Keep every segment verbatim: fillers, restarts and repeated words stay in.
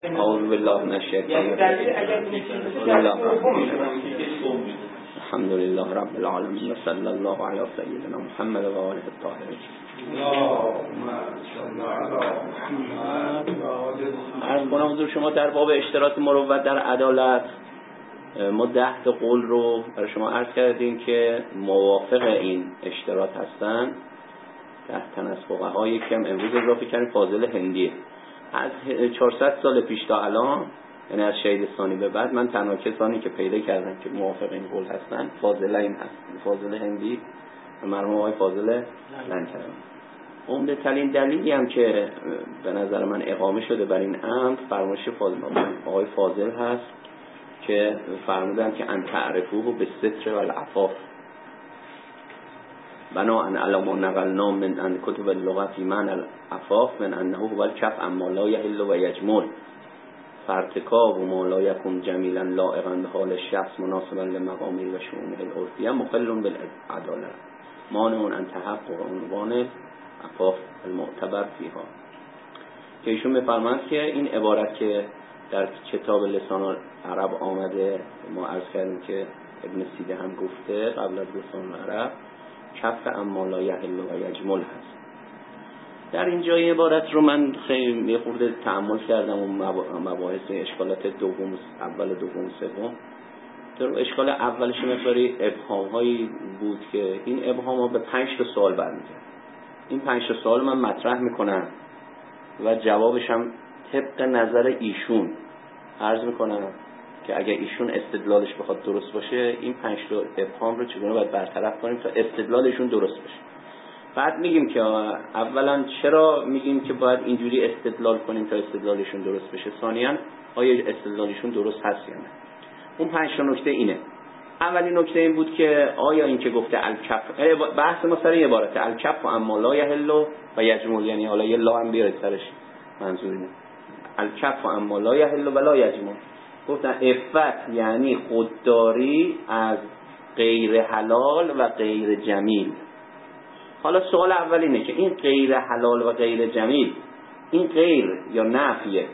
اعوذ بالله من الشیطان الرجیم. الحمد لله رب العالمین و صلی الله علی سیدنا محمد و آله الطاهرین. عرض کنم حضور شما در باب اشتراط مروت در عدالت ما ده تا قول رو برای شما عرض کردیم که موافق این اشتراط هستن. ده تن از فقها، یکی هم امروز اضافه کردیم فاضل هندیه. از چهارصد سال پیش تا الان، یعنی از شهید ثانی به بعد، من تنها کسانی که پیدا کردم که موافق این قول هستن فاضل این هست، فاضل هندی و مرحوم آقای فاضل لنکرانی. عمده ترین دلیلی هم که به نظر من اقامه شده بر این امر فرمایش فاضل آقای فاضل هست که فرمودن که ان تعرفوه به ستر و العفاف بناء علی ما نقلنا من ان کتب اللغت من العفاف من انه هو الکف اما لا یحل و یجمل فارتکاب و ما لا یکون جمیلا لائقا به حال الشخص مناسبا لمقامه و شؤونه العرفیه مخل بالعداله مانع ان تحقق عنوان عفاف المعتبر فیها. که ایشون میفرمایند که این عبارت که در کتاب لسان العرب آمده، ما عرض کردیم که ابن سیده هم گفته قبل از لسان العرب، کف اما لا یحل و یجمل هست. در اینجا این عبارت رو من خیلی یه خورده تأمل کردم و مباحث اشکالات دوم اول دوم سوم. در اشکال اولش مقداری ابهام هایی بود که این ابهام ها به پنج تا سوال برمیگرده. این پنج تا سوال من مطرح میکنم و جوابش هم طبق نظر ایشون عرض میکنم که اگر ایشون استدلالش بخواد درست باشه این پنج تا ابهام رو چگونه باید برطرف کنیم تا استدلالشون درست باشه. بعد میگیم که اولا چرا میگیم که باید اینجوری استدلال کنیم تا استدلالشون درست بشه، ثانیاً آیا استدلالشون درست هست یا نه. اون پنج تا نکته اینه. اولین نکته این بود که آیا این که گفته الکف، بحث ما سر این عبارت الکف و اما لا یحل و یجمل، یعنی حالا یه لا هم بیارید سرش، منظور اینه الکف و اما لا یحل و لا یجمل. گفتن عفت یعنی خودداری از غیر حلال و غیر جمیل. حالا سوال اول اینه که این غیر حلال و غیر جمیل، این غیر یا نفیه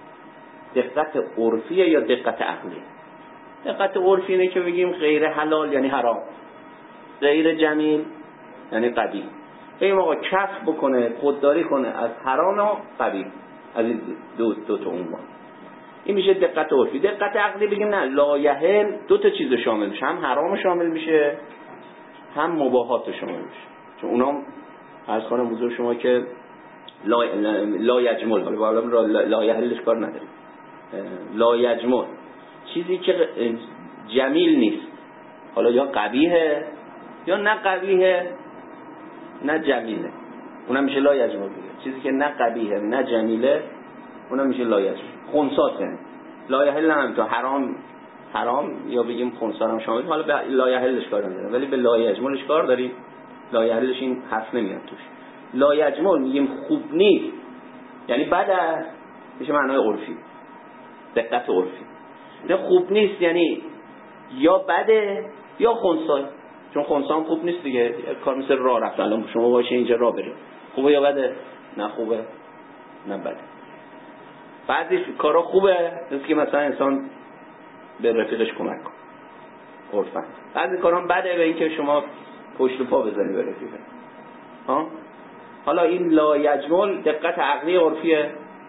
دقت عرفیه یا دقت عقلی؟ دقت عرفی اینه که بگیم غیر حلال یعنی حرام، غیر جمیل یعنی قبیح. بگیم آقا کف بکنه، خودداری کنه از حرام و قبیح، از این دو دو تا عنوان، این میشه دقت عرفی. دقت عقلی بگیم نه، لا یحل دو تا چیز شامل میشه، هم حرام شامل میشه هم مباحات شامل میشه. چون اونا عرض کنم حضور شما که لا لا یجمل، حالا بالا لا یحلش کار نداریم، لا یجمل چیزی که جمیل نیست، حالا یا قبیحه یا نه قبیحه نه جمیله، اونم میشه لا یجمل. چیزی که نه قبیحه نه جمیله اونم میشه لا یجمل. خنثات یعنی لا یحل هم تو حرام حرام یا بگیم خنثا هم شامل، حالا به لا یحلش کار نداریم ولی به لا یجملش کار داریم. لا یحلش این حرف نمیاد توش. لا یجمل میگیم خوب نیست یعنی بد است، میشه معنای عرفی، دقت عرفی. نه خوب نیست یعنی یا بده یا خنثا، چون خنثا هم خوب نیست دیگه، کار مثل راه رفتن. الان شما باشه اینجا راه برید، خوبه یا بده؟ نه خوبه نه بده. بعضی کارا خوبه، مثل که مثلا انسان به رفیقش کمک کنه عرفاً. بعضی کارا هم بده، به این که شما پشت و پا بزنی به رفیقت. ها حالا این لا یجمل دقت عقلی عرفیه.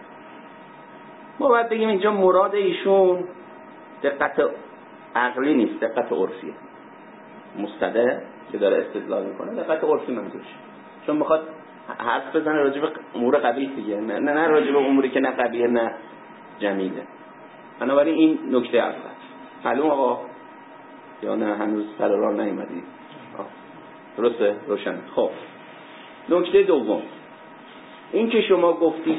ما باید بگیم اینجا مراد ایشون دقت عقلی نیست، دقت عرفیه. مستدل که داره استدلال میکنه دقت عرفی منظورش، چون میخواد حرف بزنه راجع به امور قبیح دیگه، نه نه راجع به اموری که نه قبیح نه جمیله. بنابراین این نکته اول. معلوم آقا یا نه هنوز سر راه نیومدی؟ درسته؟ روشن. خب نکته دوم این که شما گفتید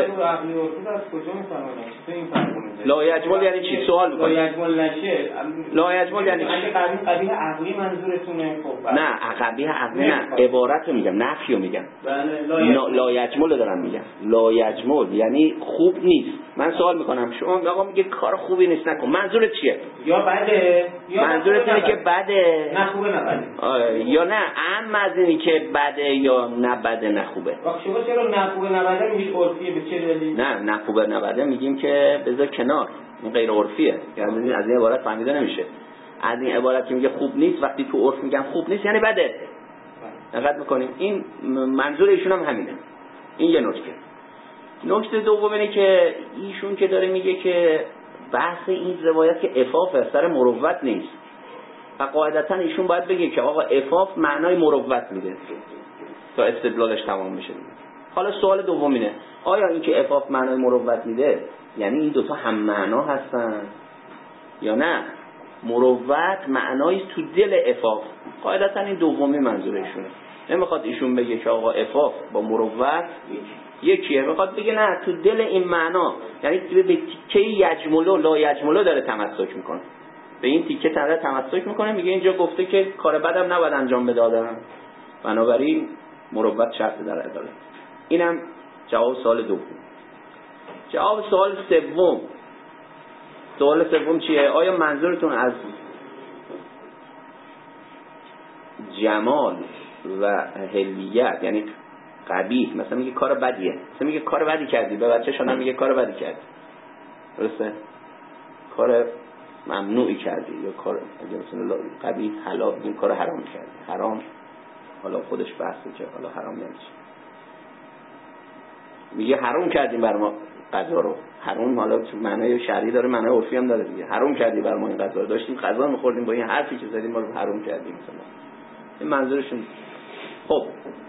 لا یجمل یعنی چی؟ سوال می‌کنید. لا یجمل نشه. لا یجمل یعنی اگه قبیح قبیح عقلی منظورتونه؟ خب نه قبیح عقلی نه، عبارت رو میگم، نفی رو میگم. لا یجمل رو دارم میگم. لا یجمل یعنی خوب نیست. من سوال میکنم شما آقا میگه کار خوبی نیست نکن، منظورت چیه؟ یا بده یا منظورت اینه که بده نه خوبه نه بده، یا نه اما از اینی که بده یا نه بده نه خوبه. واقعا شما چرا نه نخوبه نبده میگید عرفیه به چه دلیل؟ نه نخوبه نبده میگیم که بذار کنار، این غیر عرفیه. یعنی از این عبارت فهمیده نمیشه. از این عبارت که میگه خوب نیست، وقتی تو عرف میگم خوب نیست یعنی بده. دقت میکنیم این منظور ایشون هم همینه. این یه نکته. نکته دوم اینه که ایشون که داره میگه که بحث این روایت که عفاف سر مروت نیست و قاعدتا ایشون باید بگه که آقا عفاف معنای مروت میده تا استدلالش تمام بشه. حالا سوال دوم اینه آیا این که عفاف معنای مروت میده یعنی این دوتا هم معنا هستن یا نه مروت معنای تو دل عفاف؟ قاعدتا این دومی منظورشونه. نمیخواد ایشون بگه که آقا عفاف با مروت یکیه، میخواد بگه نه تو دل این معنا، یعنی به تیکه یجملو لا یجملو داره تمسک میکنه، به این تیکه داره تمسک میکنه. میگه اینجا گفته که کار بدم نباید انجام بده آدم، بنابراین مروت شرط در عدالت. اینم جواب سوال دوم. جواب سوال سوم، سوال سوم چیه؟ آیا منظورتون از جمال و حلیت یعنی قبیح، مثلا میگه کار بدیه، مثلا میگه کار بدی کردی، به بچه شما میگه کار بدی کردی، درسته؟ کار ممنوعی کردی یا کار اگه مثلا قبیح حلال، این کار حرام کردی. حرام حالا خودش بحثه که حالا حرام یعنی چی. میگه حرام کردیم بر ما غذا رو. حرام حالا تو معنای شرعی داره، معنای عرفی هم داره دیگه. حرام کردی بر ما این غذا رو، داشتیم غذا می‌خوردیم با این حرفی که زدیم ما رو حرام کردیم مثلا. این منظورشون. خب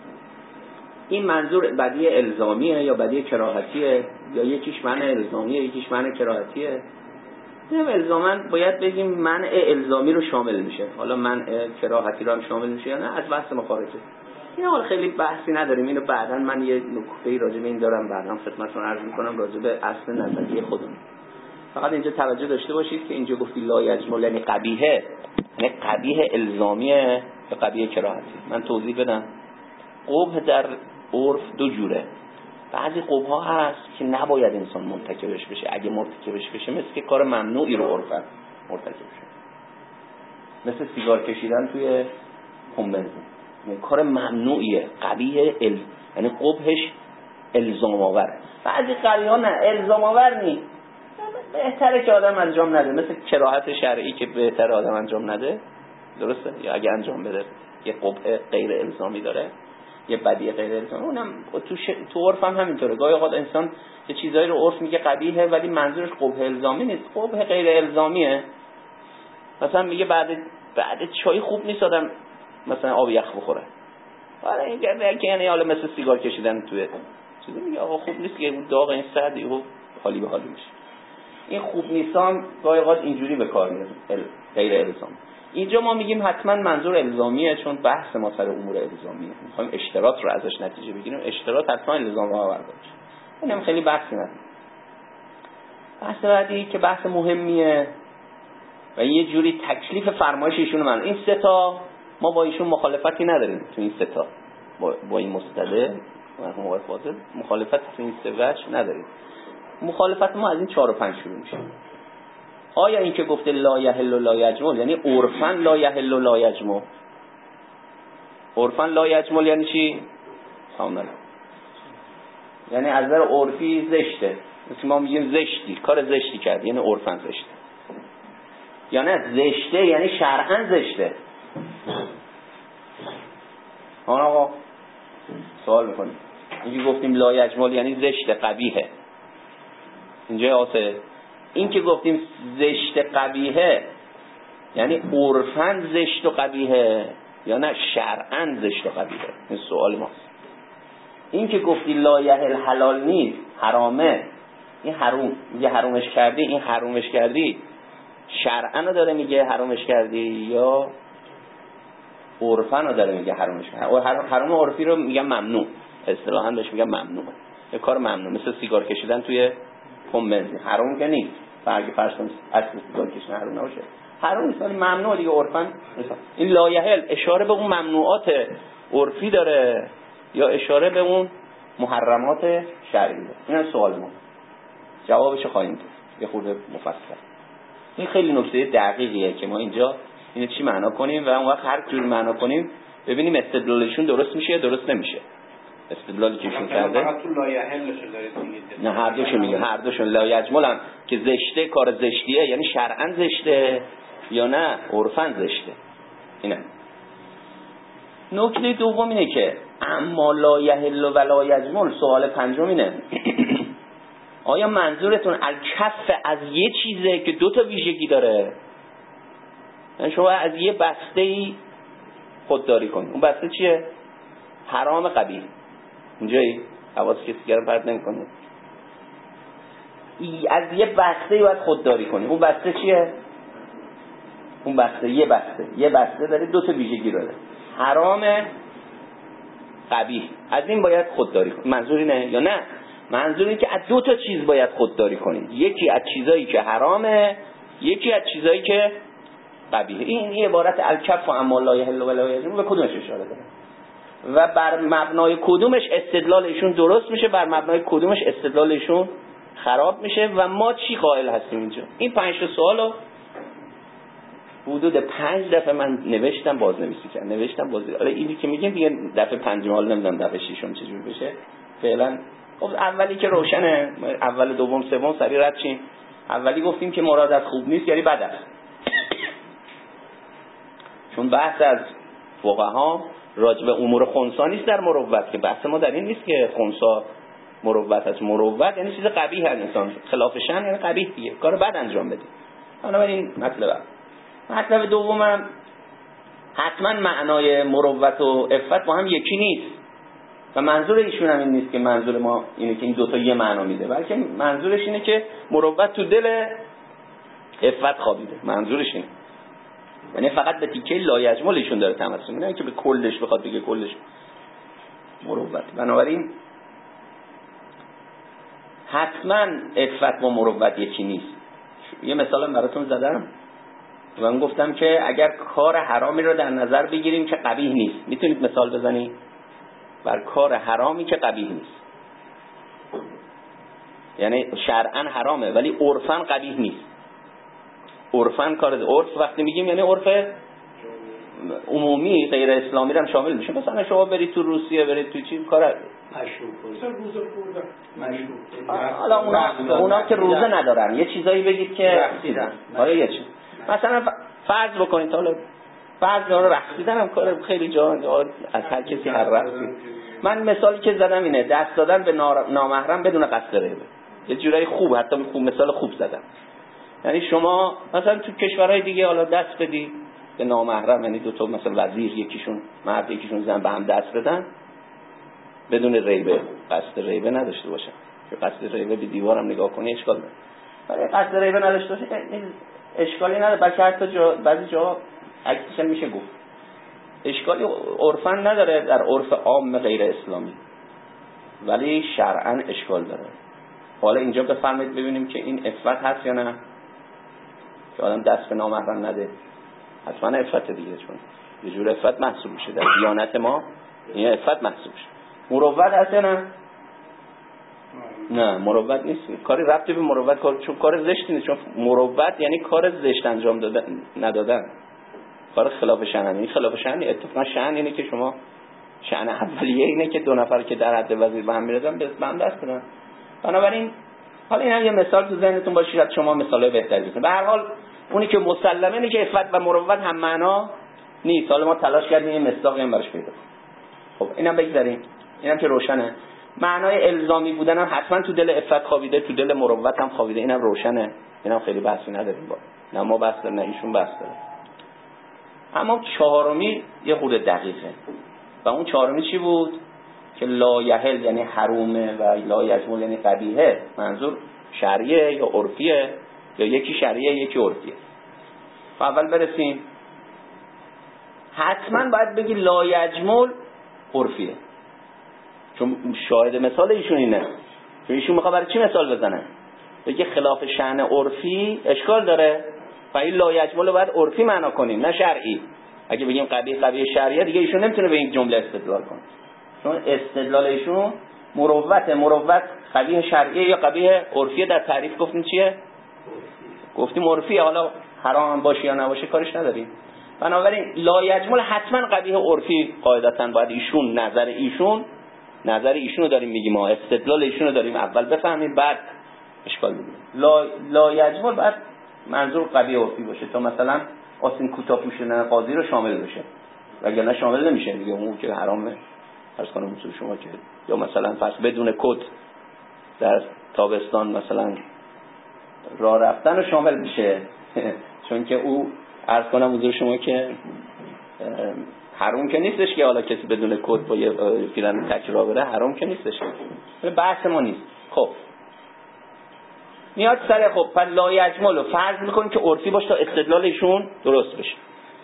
این منظور بدیه الزامیه یا بدیه کراهتیه؟ یا یکیش معنی الزامیه یکیش معنی کراهتیه؟ نه الزاما باید بگیم منع الزامی رو شامل میشه، حالا منع کراهتی رو هم شامل میشه یا نه از بحث ما خارجه. این حال خیلی بحثی نداریم، اینو بعداً من یه نکته‌ای راجع به این دارم بعداً خدمتتون عرض میکنم راجع به اصل نظریه خودم. فقط اینجا توجه داشته باشید که اینجا گفتی لا یجمل یعنی قبیحه، یعنی قبیح الزامیه یا قبیح کراهتی. من توضیح بدم. قبح در عرف دو جوره. بعضی قبح ها هست که نباید انسان مرتکبش بشه، اگه مرتکبش بشه مثل که کار ممنوعی رو عرفا مرتکب شه، مثل سیگار کشیدن توی پمپ بنزین، یعنی کار ممنوعیه، قبیح ال... یعنی قبحش الزام آوره. بعضی قبیح ها نه الزام آور نیست، بهتره که آدم انجام نده، مثل کراهت شرعی که بهتره آدم انجام نده، درسته؟ یا اگه انجام بده یه قبح غیر الزامی داره، یه بدیه غیر الزامی. اونم تو ش... تو عرف هم همینطوره. گاهی اوقات انسان یه چیزایی رو عرف میگه قبیحه ولی منظورش قبح الزامی نیست، قبح غیر الزامیه. مثلا میگه بعد بعد چای خوب نیست آدم مثلا آب یخ بخوره، حالا این که یعنی حالا مثل سیگار کشیدن توی چیزی میگه آقا خوب نیست که اون داغ این سرد یهو حالی به حالی میشه. این خوب نیستام گاهی اوقات اینجوری به کار میاد غیر الزامی. اینجا ما میگیم حتما منظور الزامیه، چون بحث ما سر امور الزامیه، میخوایم اشتراط رو ازش نتیجه بگیریم. اشتراط حتما الزام آور باشه. اینم خیلی بحثی نداره. بحث بعدی که بحث مهمیه و یه جوری تکلیف فرمایش ایشون من این سه تا ما با ایشون مخالفتی نداریم تو این سه تا، با, با این مستدل مرحوم آقای فاضل مخالفت تو این سه وجه نداریم. مخالفت ما از این چهار و پنج شروع میشه. آیا این که گفته لا یحل لا یجمل یعنی عرفاً لا یحل لا یجمل؟ عرفاً لا یجمل یعنی چی؟ کاملا یعنی از نظر عرفی زشته، مثل ما میگیم زشتی، کار زشتی کردی، یعنی عرفاً زشته. یا نه زشته یعنی شرعاً زشته. آن آقا سوال میکنیم اینکه گفتیم لا یجمل یعنی زشته قبیحه، اینجا آسه. این که گفتیم زشت قبیحه یعنی عرفاً زشت و قبیحه یا نه شرعاً زشت و قبیحه؟ این سوال ماست. این که گفتی لا یحل حلال نیست حرامه، این حروم میگه حرومش کردی، این حرومش کردی شرعاً رو داره میگه حرومش کردی یا عرفاً رو داره میگه حرومش کردی؟ حرام عرفی رو میگن ممنوع، اصطلاحاً بهش میگن ممنوع، یه کار ممنوع، مثل سیگار کشیدن توی پمپ بنزین. حرام که نیست، فرقی فرض کن اصل سیگار کشیدن حرام نباشه، حرام نیست ولی ممنوع دیگه عرفاً. این لا یحل اشاره به اون ممنوعات عرفی داره یا اشاره به اون محرمات شرعی داره؟ اینم سوال ما، جوابش خواهیم داد یه خورده مفصل. این خیلی نکته دقیقیه که ما اینجا اینو چی معنا کنیم و اون وقت هر جور معنا کنیم ببینیم استدلالشون درست میشه یا درست نمیشه. استدلالی که ایشون کرده فقط تو لایحلش دارید میگید. نه هر دوشو میگه، هر دوشون لا یجمل هم که زشته، کار زشتیه، یعنی شرعاً زشته یا نه عرفاً زشته. اینه. نکته دوم اینه که اما لا یحل و لا یجمل، سوال پنجم اینه آیا منظورتون الکف از یه چیزه که دو تا ویژگی داره؟ یعنی شما از یه بسته‌ای خودداری کنید، اون بسته چیه؟ حرام قبیح. اینجایی حواس کسی گرم پرد نمی‌کنه. از یه بسته‌ای باید خودداری کنید، اون بسته چیه؟ اون بسته یه بسته یه بسته داره دو تا ویژگی داره، حرام قبیح. از این باید خودداری کنید. منظور اینه یا نه؟ منظور اینه که از دو تا چیز باید خودداری کنید، یکی از چیزایی که حرامه، یکی از چیزایی که قبیحه. این این عبارت الکف و اما لا یحل و لا یجمل به کدومش اشاره داره و بر مبنای کدومش استدلالشون درست میشه، بر مبنای کدومش استدلالشون خراب میشه و ما چی قائل هستیم اینجا؟ این پنج تا سوالو حدود پنج دفعه من نوشتم، بازنویسی کردم، نوشتم باز. حالا اینی که میگم دیگه دفعه پنجم حالا نمیدونم دفعه ششم چجور بشه. فعلا خب اولی که روشنه، اول دوم سوم سری رد شیم. اولی گفتیم که مراد از خوب نیست یعنی بد است، چون بحث از فقها راجع به امور خنثی نیست در مروت، که بحث ما در این نیست که خنثی مروت است. مروت یعنی چیز قبیح هست، انسان خلاف شأن یعنی قبیح دیگه، کار بد انجام بده. بنابراین مطلب مطلب دومم حتما معنای مروت و عفت با هم یکی نیست و منظور ایشون هم این نیست که منظور ما اینه که این دوتا یه معنا میده، بلکه منظورش اینه که مروت تو دل عفت خوابیده. منظورش اینه، یعنی فقط به تیکه لا یجمل ایشون داره تمسک میکنه، نه که به کلش بخواد بگه کلش مروت. بنابراین حتما عفت با مروت یکی نیست. یه مثال براتون زدم و من گفتم که اگر کار حرامی رو در نظر بگیریم که قبیح نیست، میتونید مثال بزنید بر کار حرامی که قبیح نیست، یعنی شرعاً حرامه ولی عرفاً قبیح نیست. عرفاً کار عرف وقتی میگیم یعنی عرف عمومی غیر اسلامی رو هم شامل میشه. مثلا شما برید تو روسیه، برید تو چین، کار مثلا روزه خوردن، حالا اونا اونا که روزه ندارن یه چیزایی بگید که رقصیدن. آره یه چیز مثلا فرض بکنید، حالا فرض رو رقصیدن هم کار خیلی جا از هر کسی هر رقصی. من مثالی که زدم اینه، دست دادن به نامحرم بدون قصد ریبه. یه جورایی خوب، حتی خوب مثال خوب زدم. یعنی شما مثلا تو کشورهای دیگه حالا دست بدی به نامحرم، یعنی دو تا مثلا وزیر، یکیشون مرد یکیشون زن، به هم دست بدن بدون ریبه، قصد ریبه نداشته باشن. که قصد ریبه به دیوارم نگاه کنی اشکال نداره، ولی قصد ریبه نداشته باشه اشکالی نداره. بلکه حتی جا بعضی جا عکسش میشه گفت اشکالی عرفاً نداره در عرف عام غیر اسلامی، ولی شرعاً اشکال داره. حالا اینجا بفرمایید ببینیم که این عفت هست یا نه، که آدم دست به نامحرم نده. حتما عفت دیگه، چون یه جور عفت محسوب میشه در دیانت ما، این عفت محسوب میشه. مروت هست یا نه؟ نه مروت نیست. کاری ربطی به مروت کار، چون کار زشت نیست، چون مروت یعنی کار زشت انجام دادن ندادن، کار خلاف شأن. این خلاف شأن اتفاقا شأن اینه که شما شأن اولیه اینه که دو نفر که در حد وزیر به هم میرسن به هم دست بدن. بنابراین حالا این هم یه مثال تو ذهنتون باشه، شاید شما مثالای بهتری بزنید. به هر حال اونی که مسلمه اینه که عفت و مروت هم معنا نیست. حالا ما تلاش کردیم یه مصداقی هم براش پیدا کنیم. خب اینم بگذاریم، اینم که روشنه. معنای الزامی بودن هم حتما تو دل عفت خوابیده، تو دل مروت هم خوابیده، اینم روشنه. اینم خیلی بحثی نداریم با. نه ما بحث داریم نه ایشون بحث داره. اما چهارمی یه خورده دقیقه. و اون چهارمی چی بود؟ که لا یحل یعنی حرومه و لا یجمل یعنی قبیحه. منظور شرعیه یا عرفیه؟ یا یکی شرعیه یکی عرفیه؟ اول برسیم. حتما باید بگی لا یجمل عرفیه، چون شاهد مثال ایشون اینه. چون ایشون میخواد برای چی مثال بزنه؟ بگه خلاف شأن عرفی اشکال داره و این لا یجمل رو باید عرفی معنا کنیم نه شرعی. اگه بگیم قبیح قبیح شرعیه دیگه ایشون نمیتونه به این جمله استدلال کنه، چون استدلال ایشون مروت مروت قبیح شرعیه یا قبیح عرفیه. در تعریف گفتیم چیه؟ گفتیم عرفیه. حالا حرام باشه یا نباشه کارش نداریم. بنابراین لا یجمل حتما قبیح عرفی قاعدتاً باید ایشون نظر ایشون نظر ایشونو داریم میگیم، ما استدلال ایشونو داریم اول بفهمیم بعد اشکال میگیم. لا لا یجمل بعد منظور قبیح عرفی باشه تا مثلا آستین کوتاه پوشیدن قاضی رو شامل بشه، وگرنه شامل نمیشه دیگه، اون که حرامه. فرض کنم مثل شما که یا مثلا پس بدون کت در تابستان مثلا راه رفتن رو شامل میشه چون که او عرض کنم حضور شما که حرام که نیستش که حالا کسی بدون کت با یه پیرن تک راه بره، حرام که نیستش که بحث ما نیست. خب میاد سر خب پس لا یجمل رو فرض میکنیم که عرفی باشه تا استدلالشون درست بشه.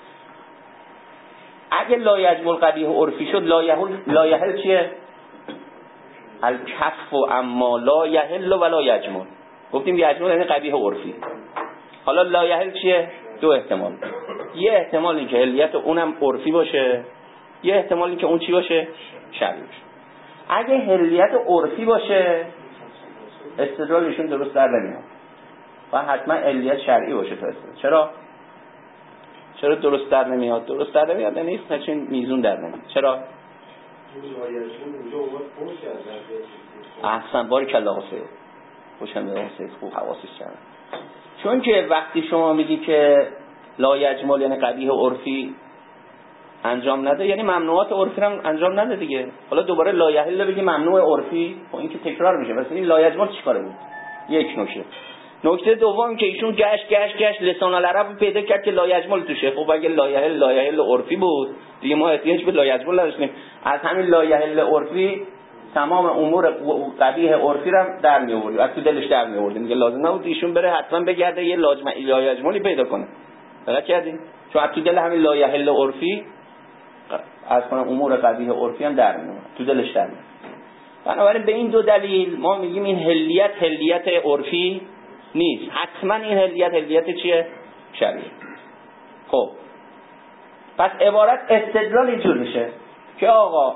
اگه لا یجمل قبیح عرفی شد لا یحل لا یحل چیه؟ الکف و اما لا یحل و لا یجمل. گفتیم یجمل یعنی قبیح عرفی. حالا لا یحل چیه؟ دو احتمال. یه احتمال این که حلیت اونم عرفی باشه، یه احتمال این که اون چی باشه؟ شرعی باشه. اگه حلیت عرفی باشه استدلالشون درست در نمیاد و حتما حلیت شرعی باشه تا استدلال. چرا؟ چرا درست در نمیاد؟ درست در نمیاد یعنی هیچ میزون در نمیاد. چرا؟ احسن بارک الله فیک. خوشم میاد سید خوب حواسش کردن. چون که وقتی شما میگی که لا یجمل یعنی قبیح عرفی انجام نده یعنی ممنوعات عرفی هم انجام نده دیگه. حالا دوباره لا یحل بگی ممنوع عرفی، خب این که تکرار میشه. واسه این لا یجمل چیکاره بود؟ یک نکته. نکته دوم که ایشون گشت گشت گشت لسان العرب پیدا کرد که لا یجمل توشه. خب اگه لا یحل لا یحل عرفی بود دیگه ما احتیاج به لا یجمل نداشتیم. از همین لا یحل عرفی تمام امور قبیح عرفی رو در می آوردیم، از تو دلش در می آوردیم دیگه. لازم نبود ایشون بره حتما بگرده یه لا یجملی پیدا کنه. دقت کردین؟ چون از تو دل همین لا یحل عرفی از کنم امور قبیح عرفی هم در میاد، تو دلش در میاد. بنابراین به این دو دلیل ما میگیم این حلیت حلیت عرفی نیست، حتما این حلیت حلیت چیه؟ شرعی. خب پس عبارت استدلال اینجور میشه که آقا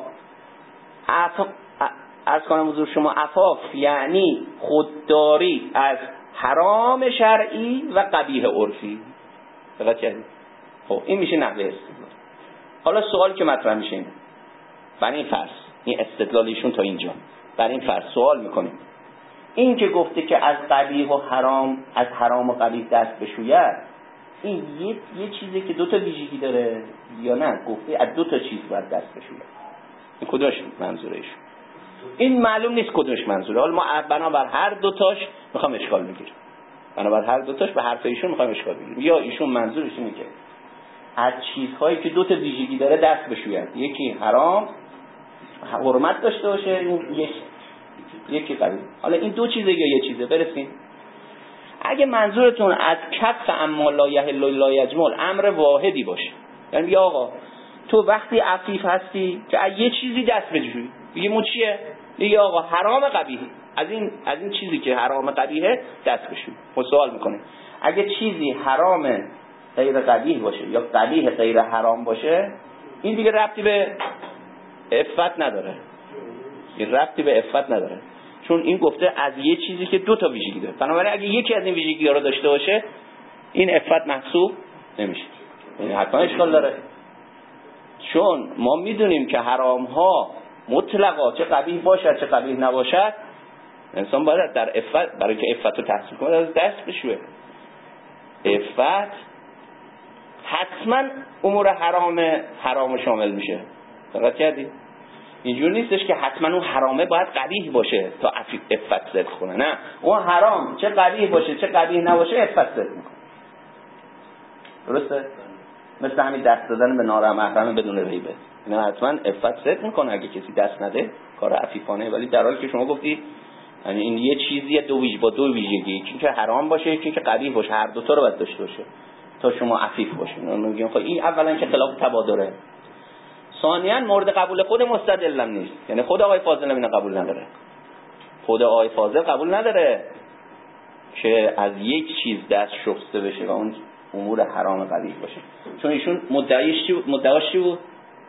عفاف از کنم حضور شما عفاف یعنی خودداری از حرام شرعی و قبیح عرفی. دقت کردید؟ خب این میشه نحوه استدلال. حالا سوال که مطرح میشه اینه، برای این فرض این استدلالیشون تا اینجا، برای این فرض سوال میکنیم این که گفته که از قبیح و حرام از حرام و قبیح دست بشوید، این یه, یه چیزی که دو تا ویژگی داره یا نه؟ گفته از دو تا چیز باید دست بشوید. این کدومش منظورش؟ این معلوم نیست کدومش منظوره. حالا ما بنابر هر دو تاش میخوام اشکال بگیریم، بنابر هر دو تاش به حرف ایشون میخوام اشکال بگیریم. یا ایشون منظورش اینه که از چیزهایی که دو تا ویژگی داره دست بشوید، یکی حرام حرمت داشته باشه، این یک یکی قبیح. حالا این دو چیزه یا یه چیزه برسیم. اگه منظورتون از کف اما لا یحل لا یجمل امر واحدی باشه، یعنی یا آقا تو وقتی عفیف هستی که از یه چیزی دست بجویی، میگه مو چیه؟ میگه آقا حرام قبیح، از این از این چیزی که حرام قبیحه دست بشوی. خب سوال میکنه اگه چیزی حرام غیر قبیح باشه یا قبیح غیر حرام باشه، این دیگه ربطی به عفت نداره. این ربطی به عفت نداره، چون این گفته از یه چیزی که دو تا ویژگی داره. بنابراین اگه یکی از این ویژگی‌ها رو داشته باشه این عفت محسوب نمیشه. یعنی حتما اشکال داره، چون ما میدونیم که حرام ها مطلقا چه قبیح باشد چه قبیح نباشد انسان باید در عفت، برای که عفت رو تحصیل کنه از دست بشوه. عفت حتما امور حرام حرام شامل میشه. دقت کردی؟ اینجور نیستش که حتما اون حرامه باید قبیح باشه تا عفت صدق کنه. نه، اون حرام چه قبیح باشه چه قبیح نباشه عفت صدق میکنه. درسته؟ مثل همین دست دادن به نامحرم بدون ریبه، اینا حتما عفت صدق میکنه اگه کسی دست نده، کار عفیفانه. ولی در حالی که شما گفتی یعنی این یه چیزیه دو ویژگی با دو ویژگی، یکی که حرام باشه یکی که قبیح باشه، هر دو تا رو باید داشته باشه تا شما عفیف باشین. میگم خب این اولا که خلاف تبادره، ثانیاً مورد قبول خود مستدلم نیست. یعنی خود آقای فاضل اینو قبول نداره، خود آقای فاضل قبول نداره که از یک چیز دست شسته بشه و اون امور حرام قبیح باشه. چون ایشون مدعیش چی بود؟ مدعاش چی بود؟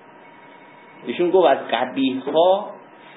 ایشون گفت از قبیح ها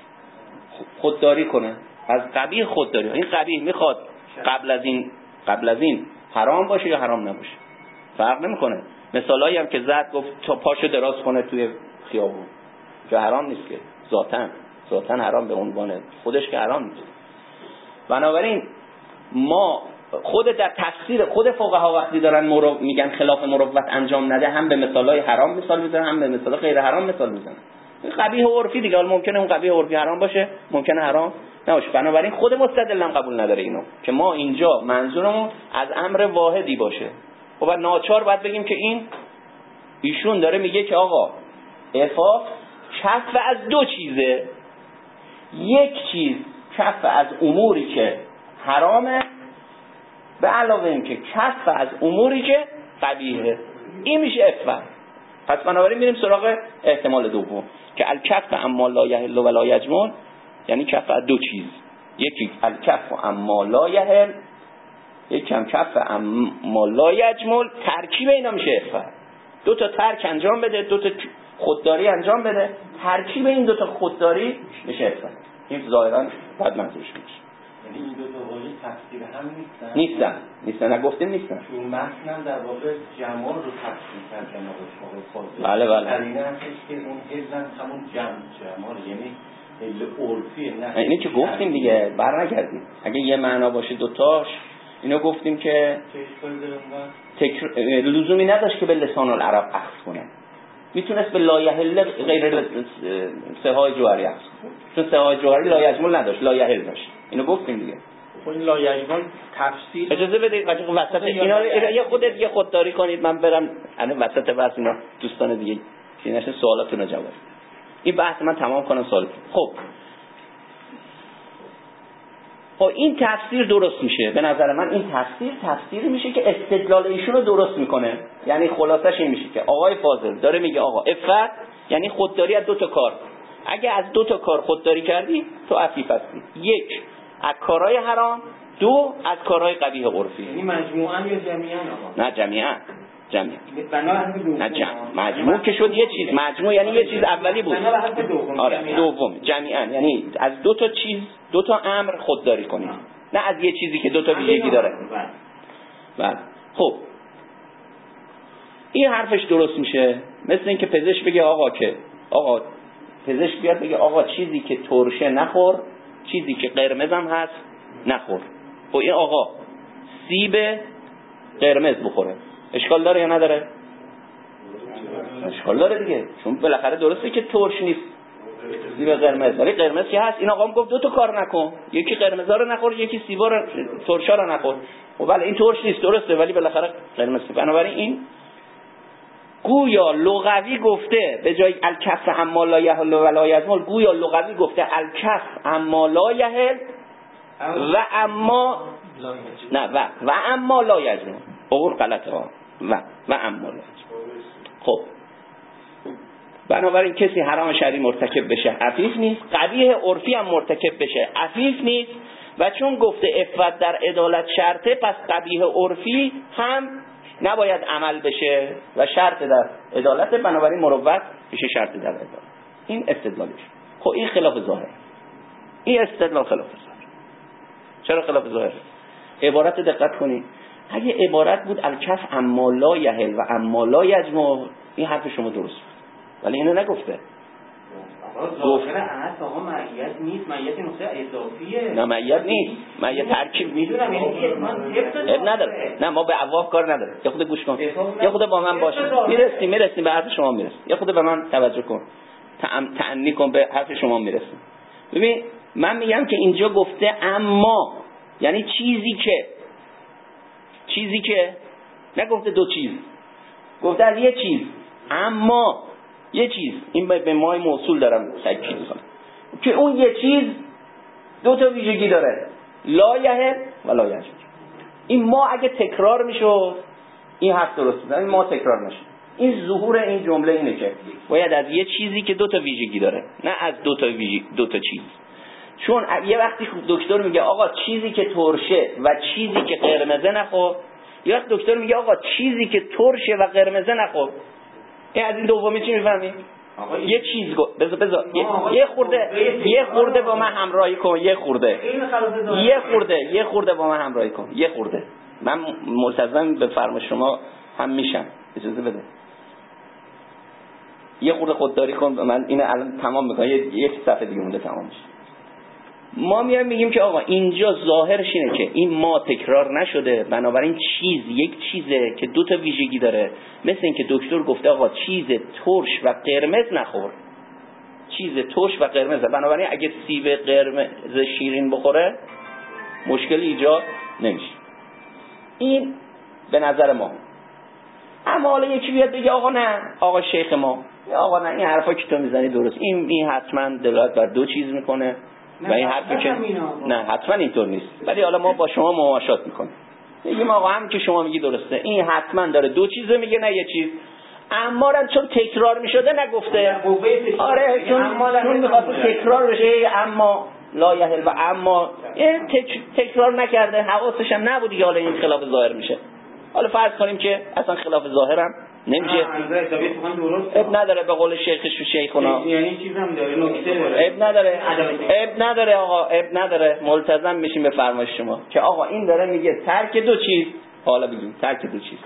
خودداری کنه، از قبیح خودداری. این قبیح میخواد قبل از این قبل از این حرام باشه یا حرام نباشه، فرق نمیکنه. مثالایی هم که زد گفت تا پاشو دراز کنه توی خیابون که حرام نیست که ذاتاً، ذاتاً حرام به عنوان خودش که حرام نیست. بنابراین ما خود در تفسیر خود فقها وقتی دارن مرو... میگن خلاف مروت انجام نده، هم به مثالای حرام مثال میزنن هم به مثال غیر حرام مثال میزنن. قبیح عرفی دیگه، ممکنه اون قبیح عرفی حرام باشه، ممکنه حرام نباشه. بنابراین خود مستدل هم قبول نداره اینو که ما اینجا منظورمون از امر واحدی باشه. خب بعد ناچار باید بگیم که این ایشون داره میگه که آقا عفاف کف از دو چیزه، یک چیز کف از اموری که حرامه به علاوه این که کف از اموری که قبیحه، این میشه عفت. پس بنابراین میریم سراغ احتمال دوم که الکف اما لا یحل و لا یجمل، یعنی کف از دو چیز، یکی الکف اما لا یحل، یکی هم کف اما لا یجمل، ترکیب اینا میشه عفت. دو تا ترک انجام بده، دو تا خودداری انجام بده، ترکیب این دو تا خودداری میشه عفت. این ظاهرا بعد منظورش میشه. یعنی این دو تا واژه تفسیر هم نیستن؟ نیستن نیستن نگفتیم نیستن. چون متن در واقع جمال رو تفسیر کرد جناب آقای فاضل. بله بله. در این هستش که اون حزن همون جمع جمال، یعنی عرفی نه. اینی که گفتیم دیگه، برنگردیم. اگه یه معنا باشه دوتاش، اینو گفتیم که تکر... لزومی نداشت که به لسان العرب اخذ کنه. میتونست به لا یحل غیر سه های جوهری اخذ کنه، چون سه های جوهری لا یجمل نداشت، لا یحل داشت. اینو گفتیم دیگه. خب این لا یجمل تفسیر. اجازه بدید بچه وسط اینا رو یه خودت یه خودداری کنید، من برم الان وسط بحث اینا دوستان دیگه که نشه سوالاتون رو جواب. این بحث من تمام کنم سوال. خب خب این تفسیر درست میشه به نظر من. این تفسیر تفسیری میشه که استدلال ایشون رو درست میکنه. یعنی خلاصش این میشه که آقای فاضل داره میگه آقا عفت یعنی خودداری از دو تا کار. اگه از دو تا کار خودداری کردی تو عفیف هستی، یک از کارهای حرام، دو از کارهای قبیح عرفی. یعنی مجموعاً یا جمعیاً آقا؟ نه جمعیاً. جمعیاً. بنا به دوم. نه جمع. مجموع که شد یه چیز، مجموع یعنی یه چیز اولی بود. بنا به دوم. آره دوم جمعیاً یعنی از دو تا چیز، دو تا امر خودداری کنید، نه از یه چیزی که دو تا ویژگی داره. بله. خب این حرفش درست میشه. مثل این که پزشک بگه آقا که آقا پزشک بیاد بگه آقا چیزی که ترشه نخور، چیزی که قرمز هم هست نخور. خب این آقا سیب قرمز بخوره اشکال داره یا نداره؟ اشکال داره دیگه، چون بالاخره درسته که ترش نیست سیب قرمز، ولی قرمز که هست. این آقا هم گفت دو تا کار نکن، یکی قرمزا رو نخور، یکی سیبا رو ترشا رو نخور. خب بله این ترش نیست درسته، ولی بالاخره قرمز. بنابراین این گویا لغوی گفته به جای الکف اما لا یحل و لا یجمل، گویا لغوی گفته الکف اما لا یحل و اما نه و و اما لا یجمل. اول غلطه ها. و و اما لا یجمل. خب بنابراین کسی حرام شرعی مرتکب بشه عفیف نیست، قبیح عرفی هم مرتکب بشه عفیف نیست. و چون گفته عفت در عدالت شرطه، پس قبیح عرفی هم نباید عمل بشه و شرط در عدالت، بنابراین مروت میشه شرط در عدالت. این استدلالش. خب این خلاف ظاهر. این استدلال خلاف ظاهر. چرا خلاف ظاهر؟ عبارت دقت کنید. اگه عبارت بود الکف اما لا یحل و اما لا یجمل، این حرف شما درست بود، ولی اینو نگفته. ظاهر عهد آقا معیت نیست، معیت نقطه اضافیه. نه معیت نیست، معیت ترکیب. میدونم یعنی من اب نداره. نه ما به ابواب کار نداره. یه خود گوش کن، یه خود با من باش. میرسیم میرسیم به حرف شما میرسیم. یه خود به من توجه کن، تعنی کن، به حرف شما میرسیم. ببین من میگم که اینجا گفته اما، یعنی چیزی که چیزی که نگفته دو چیز، گفته از یه چیز، اما یه چیز. این به مای موصول دارم تاکید میکنم که اون یه چیز دو تا ویژگی داره، لا یحل و لا یجمل. این ما اگه تکرار میشد این حرف درست بود، این ما تکرار نشه. این ظهور این جمله اینه که باید از یه چیزی که دو تا ویژگی داره، نه از دو تا ویژگی، دو تا چیز. چون یه وقتی دکتر میگه آقا چیزی که ترشه و چیزی که قرمزه نخور، یه وقت دکتر میگه آقا چیزی که ترشه و قرمزه نخور. این از این دومی چی میفهمی؟ یه چیز گفت بذار بذار یه خورده یه خورده با من همراهی کن، یه خورده یه خورده یه خورده با من همراهی کن، یه خورده. من ملتزم به فرمان شما هم میشم، اجازه بده. یه خورده خودداری کن، من اینو الان تمام میکنم، یک صفحه دیگه مونده تمام میشه. ما میایم میگیم که آقا اینجا ظاهرش اینه که این ما تکرار نشده، بنابراین چیز یک چیزه که دو تا ویژگی داره، مثل این که دکتر گفته آقا چیز ترش و قرمز نخور، چیز ترش و قرمزه، بنابراین اگه سیب قرمز شیرین بخوره مشکلی ایجاد نمیشه. این به نظر ما. اما حالا یکی بیاد بگه آقا نه، آقا شیخ ما، آقا نه این حرفا که تو میزنی درست، این این حتما دلالت بر دو چیز میکنه و این حرفی که نه حتما اینطور نیست، ولی حالا ما با شما مماشات میکنیم، میگیم آقا هم که شما میگی درسته، این حتما داره دو چیزه میگه نه یه چیز. اما چون تکرار میشده نگفته. آره چون چون میخواد تکرار بشه، اما لا یحل و اما تک... تکرار نکرده، حواسش هم نبود دیگه، حالا این خلاف ظاهر میشه. حالا فرض کنیم که اصلا خلاف ظاهرم نمیشه، اب نداره به قول شیخش و شیخونا، یعنی چیزم داره نکته داره، اب نداره اب نداره آقا، اب نداره، ملتزم میشیم به فرمایش شما که آقا این داره میگه ترک دو چیز. حالا بگیم ترک دو چیز،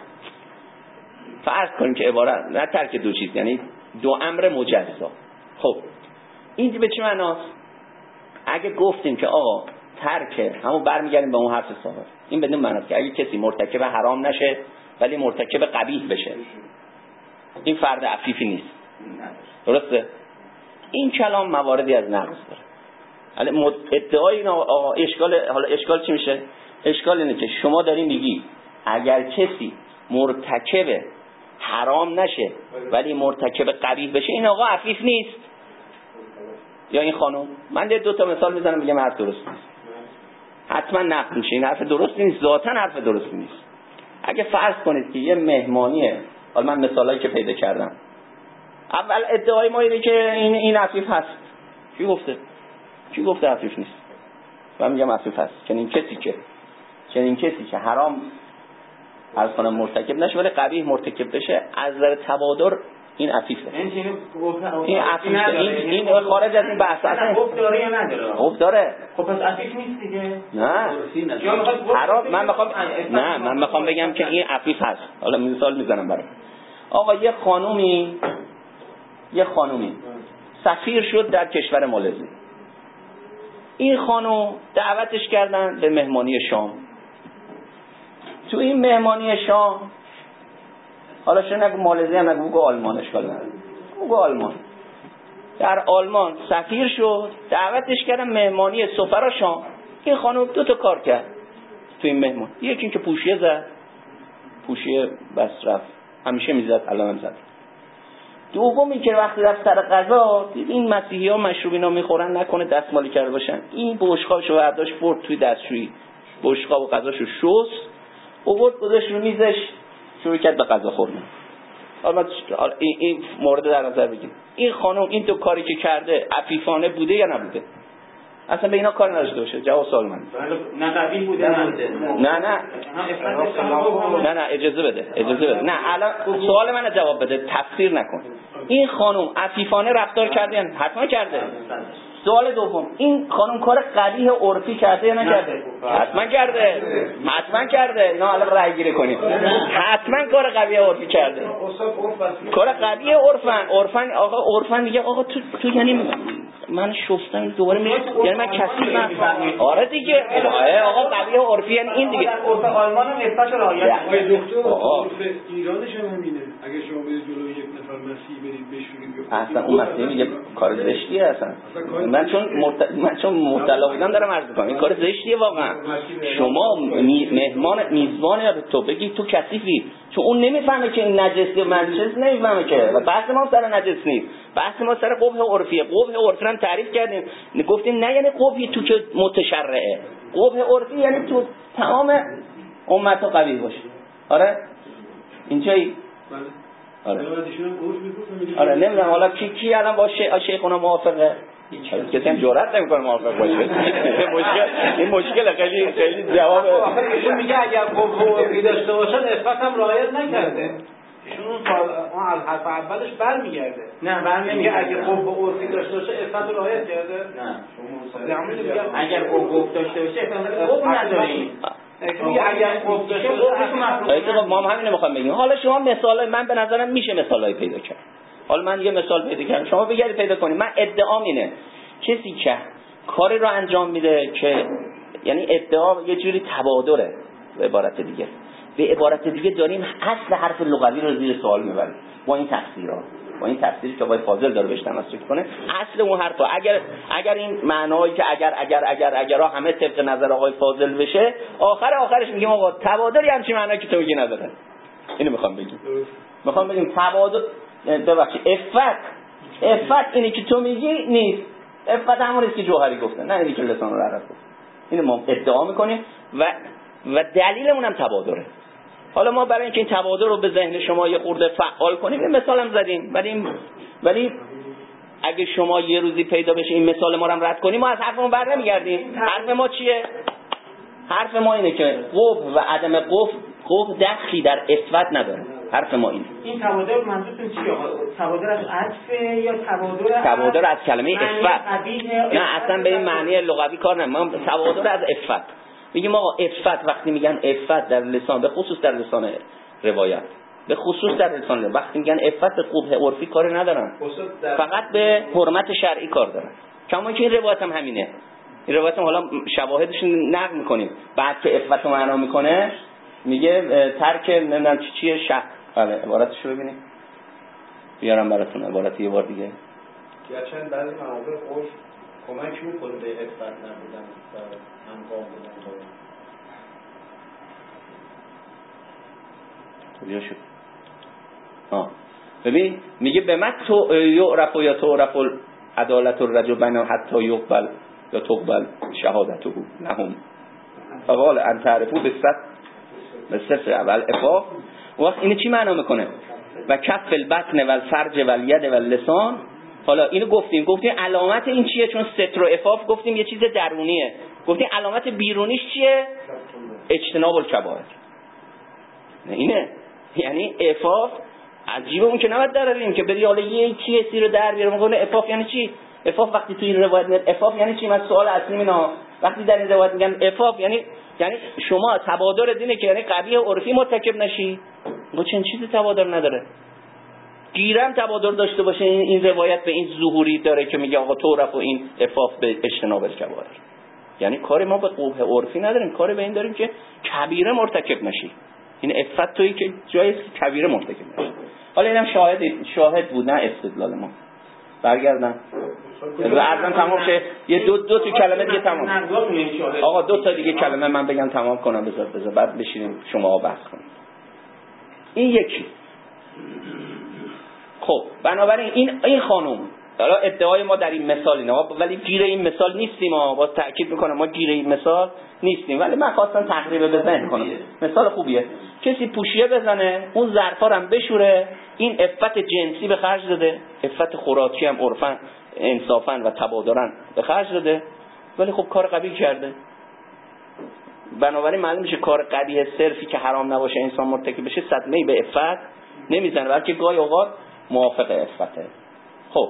فرض کنیم که عبارت نه ترک دو چیز یعنی دو امر مجزا. خب این به چه معناست؟ اگه گفتیم که آقا ترک، همون برمیگردیم به اون حرف سابق، این بدون معناست که اگه کسی مرتکب حرام نشه ولی مرتکب قبیح بشه، این فرد عفیفی نیست. درسته؟ این کلام مواردی از نقض داره. حالا ادعای این آقا اشکال، حالا اشکال چی میشه؟ اشکال اینه که شما داری میگی اگر کسی مرتکب حرام نشه ولی مرتکب قبیح بشه این آقا عفیف نیست یا این خانم. من دو تا مثال میزنم میگم حرف درست نیست، حتما نقد میشه، این حرف درست نیست، ذاتاً حرف درست نیست. اگه فرض کنید که یه مهمانیه، حالا من مثالایی که پیدا کردم، اول ادعای ما اینه که این این عفیف هست. کی گفته؟ کی گفته عفیف نیست؟ من میگم عفیف هست. چنین کسی که چنین کسی که حرام از کنم مرتکب نشه ولی قبیح مرتکب بشه، از نظر تبادر این عفیفه. این عفیفه، این این خارج از این بحث اصلا. خوب داره یا نداره؟ خوب داره. خب پس عفیف نیست دیگه. نه. حرام. من میخوام نه من میخوام بگم که این عفیف هست. حالا مثال میزنم برام. آقا یه خانومی یه خانومی سفیر شد در کشور مالزی. این خانم دعوتش کردن به مهمانی شام. تو این مهمانی شام، حالا شو نگو مالزی هم نگو، آلمان، اشکال نداره، بگو آلمان. در آلمان سفیر شد، دعوتش کردن مهمانی سفرا شام. این خانم دو تا کار کرد تو این مهمان. یکی این که پوشیه زد، پوشیه بس رفت، همیشه میزد، الان هم زد. دومی که وقتی رفت سر غذا، این مسیحی ها مشروبینا میخورن، نکنه دستمالی کرده باشن، این بشقابشو برداشت برد توی دستشویی، بشقاب و غذاشو شست، آورد گذاشت رو میزش، شروع کرد به غذا خوردن. حالا این, این مورد در نظر بگیم. این خانم این تو کاری که کرده عفیفانه بوده یا نبوده؟ اصلا به اینا کار نداشته باشه. جواب سوال من. نه قبیل بوده نه نه نه نه نه اجازه بده اجازه بده. نه الان سوال من جواب بده، تفسیر نکن. این خانم عفیفانه رفتار کرده یا حتما کرده؟ سوال دوم، این خانم کار قبیح عرفی کرده یا نکرده؟ حتما کرده. حتما کرده. اینا الان رأی گیری کنیم. حتما کار قبیح عرفی کرده. کار قبیح عرفن، عرفن آقا عرفن میگه آقا تو تو یعنی من شستم دوباره میگه یعنی من کثیفم. آره دیگه. آقا قبیح عرفی یعنی این دیگه. عرف آلمان هم نسبت رعایت میکنه. دکتر عرف ایرانش هم همینه. اگه شما برید جلوی یک نفر مسیحی برید بشورید، اصلا اون مسیحی میگه کار زشتیه اصلا. من چون مرت... من چون مبتلا بودم دارم عرض می‌کنم این کار زشتیه واقعا. شما می... مهمان میزبان تو بگی تو کثیفی، چون اون نمیفهمه که این نجسی و منجس نمیفهمه که، و بحث ما سر نجس نیست، بحث ما سر قبح عرفیه. قبح عرفی هم تعریف کردیم، گفتیم نه یعنی قبحی تو که متشرعه، قبح عرفی یعنی تو تمام امت ها قبیح باشه. آره اینجایی آره آره نمیدونم حالا کی کی الان با شیخونا موافقه؟ کسی هم جرئت نمیکنه موافق باشه. مشکل این مشکل خیلی خیلی جواب ایشون میگه اگر قبح عرفی داشته باشن عفت هم رعایت نکرده. ایشون اون از حرف اولش برمیگرده. نه برنمیگرده. اگه قبح عرفی داشته باشه عفت رو رعایت کرده؟ نه. اگر قبح داشته باشه عفت قبح نداره. اگر قبح داشته باشه ما هم همین میخوام بگیم. حالا شما مثال، من به نظرم میشه مثالای پیدا کرد. حالا من یه مثال پیدا کردم، شما بگردید پیدا کنید. من ادعام اینه کسی که کاری رو انجام میده که یعنی ادعا یه جوری تبادره، به عبارت دیگه به عبارت دیگه داریم اصل حرف لغوی رو زیر سوال میبریم با این تفسیرها، با این تفسیری که آقای فاضل داره بهش تمسک کنه. اصل اون حرفا اگر اگر این معنایی که اگر اگر اگر اگرها همه طبق نظر آقای فاضل بشه، آخر آخرش میگیم آقا تبادری همچین معنایی که تو میگی نداره. اینو میخوام بگم. میخوام بگم تبادر ببخشید افت افت اینی که تو میگی نیست. افت همونیه که جوهری گفته، نه اینی که لسان العرب گفت. اینو ما ادعا میکنیم و و دلیلمون هم تبادره. حالا ما برای اینکه این تبادر رو به ذهن شما یه خورده فعال کنیم یه مثال هم زدیم، ولی ولی اگه شما یه روزی پیدا بشه این مثال ما رو هم رد کنیم ما از حرفمون بر نمیگردیم. حرف ما چیه؟ حرف ما اینه که قبح و عدم قبح قبح دخلی در افت نداره. حرف ما اینه. این تبادر منظورتون چیه آقا؟ تبادر از عطف یا تبادر تبادر از کلمه افت؟ نه اصلا به این معنی لغوی کار نمی‌کنم. تبادر از افت. میگیم آقا افت وقتی میگن افت در لسان، به خصوص در لسان روایت، به خصوص در لسان وقتی میگن افت به قبح عرفی کار ندارن، فقط به حرمت شرعی کار دارن. کما که این روایت هم همینه. این روایت هم حالا شواهدش نقل میکنیم. بعد که افت رو معنا میکنه میگه ترک نمیدونم چی چیه شه. بله عبارتشو ببینید بیارم براتون عبارت یه بار دیگه. گرچه بعضی مواقع عرف کمک میکنه به افت نبودن و همگام بودن. کجا شد؟ آه ببین میگه به مت تو یعرف یا تعرف عدالت الرجل بنا حتی یقبل یا تقبل شهادته لهم فقال ان تعرفوا بالصدق بالصدق اول افاق. وقت اینو چی معنا میکنه؟ و کف البطن و الفرج و الید و اللسان. حالا اینو گفتیم گفتیم علامت این چیه؟ چون ستر و افاف گفتیم یه چیز درونیه. گفتیم علامت بیرونیش چیه؟ اجتناب الکبائر. نه اینه، یعنی افاف عجیبه اون که نباید دراریم که بری حالا یه چیزی رو در بیارم کنه. افاف یعنی چی؟ افاف وقتی تو این روایت میاد افاف یعنی چی؟ من سوال اصلی اینا وقتی در این روایت میگن افاف یعنی یعنی شما تبادر دینه که یعنی قبیح عرفی مرتکب نشی. ما چنین چیزی تبادر نداره. گیرم تبادر داشته باشه این روایت به این ظهوری داره که میگه آقا تعرف و این افاف به اجتناب الکبائر. یعنی کار ما به قبح عرفی نداریم، کار به این داریم که کبیره مرتکب نشی. این افت تویی که جایی است که کبیره مرتکب نشی. حالا اینم شاهد شاهد بود نه استدلال ما. برگردم و عرضم تمام شه. یه دو دو تا کلمه دیگه تمام. آقا دو تا دیگه کلمه من بگم تمام کنم بذار بذار بعد بشینیم شما بحث کنید. این یکی. خب بنابراین این این خانم حالا ادعای ما در این مثال اینه، ولی گیر این مثال نیستیم. ما باز تاکید میکنم ما گیر این مثال نیستیم، ولی من خواستم تقریبا به ذهن کنم. مثال خوبیه. کسی پوشیه بزنه اون ظرفا رو هم بشوره، این افت جنسی به خرج داده، افت خوراکی هم عرفاً انصافاً و تبادراً به خرج داده، ولی خب کار قبیح کرده. بنابراین معلوم میشه کار قبیح صرفی که حرام نباشه انسان مرتکب بشه صدمه‌ای به افت نمیزنه، بلکه گاهی اوقات موافق افته. خب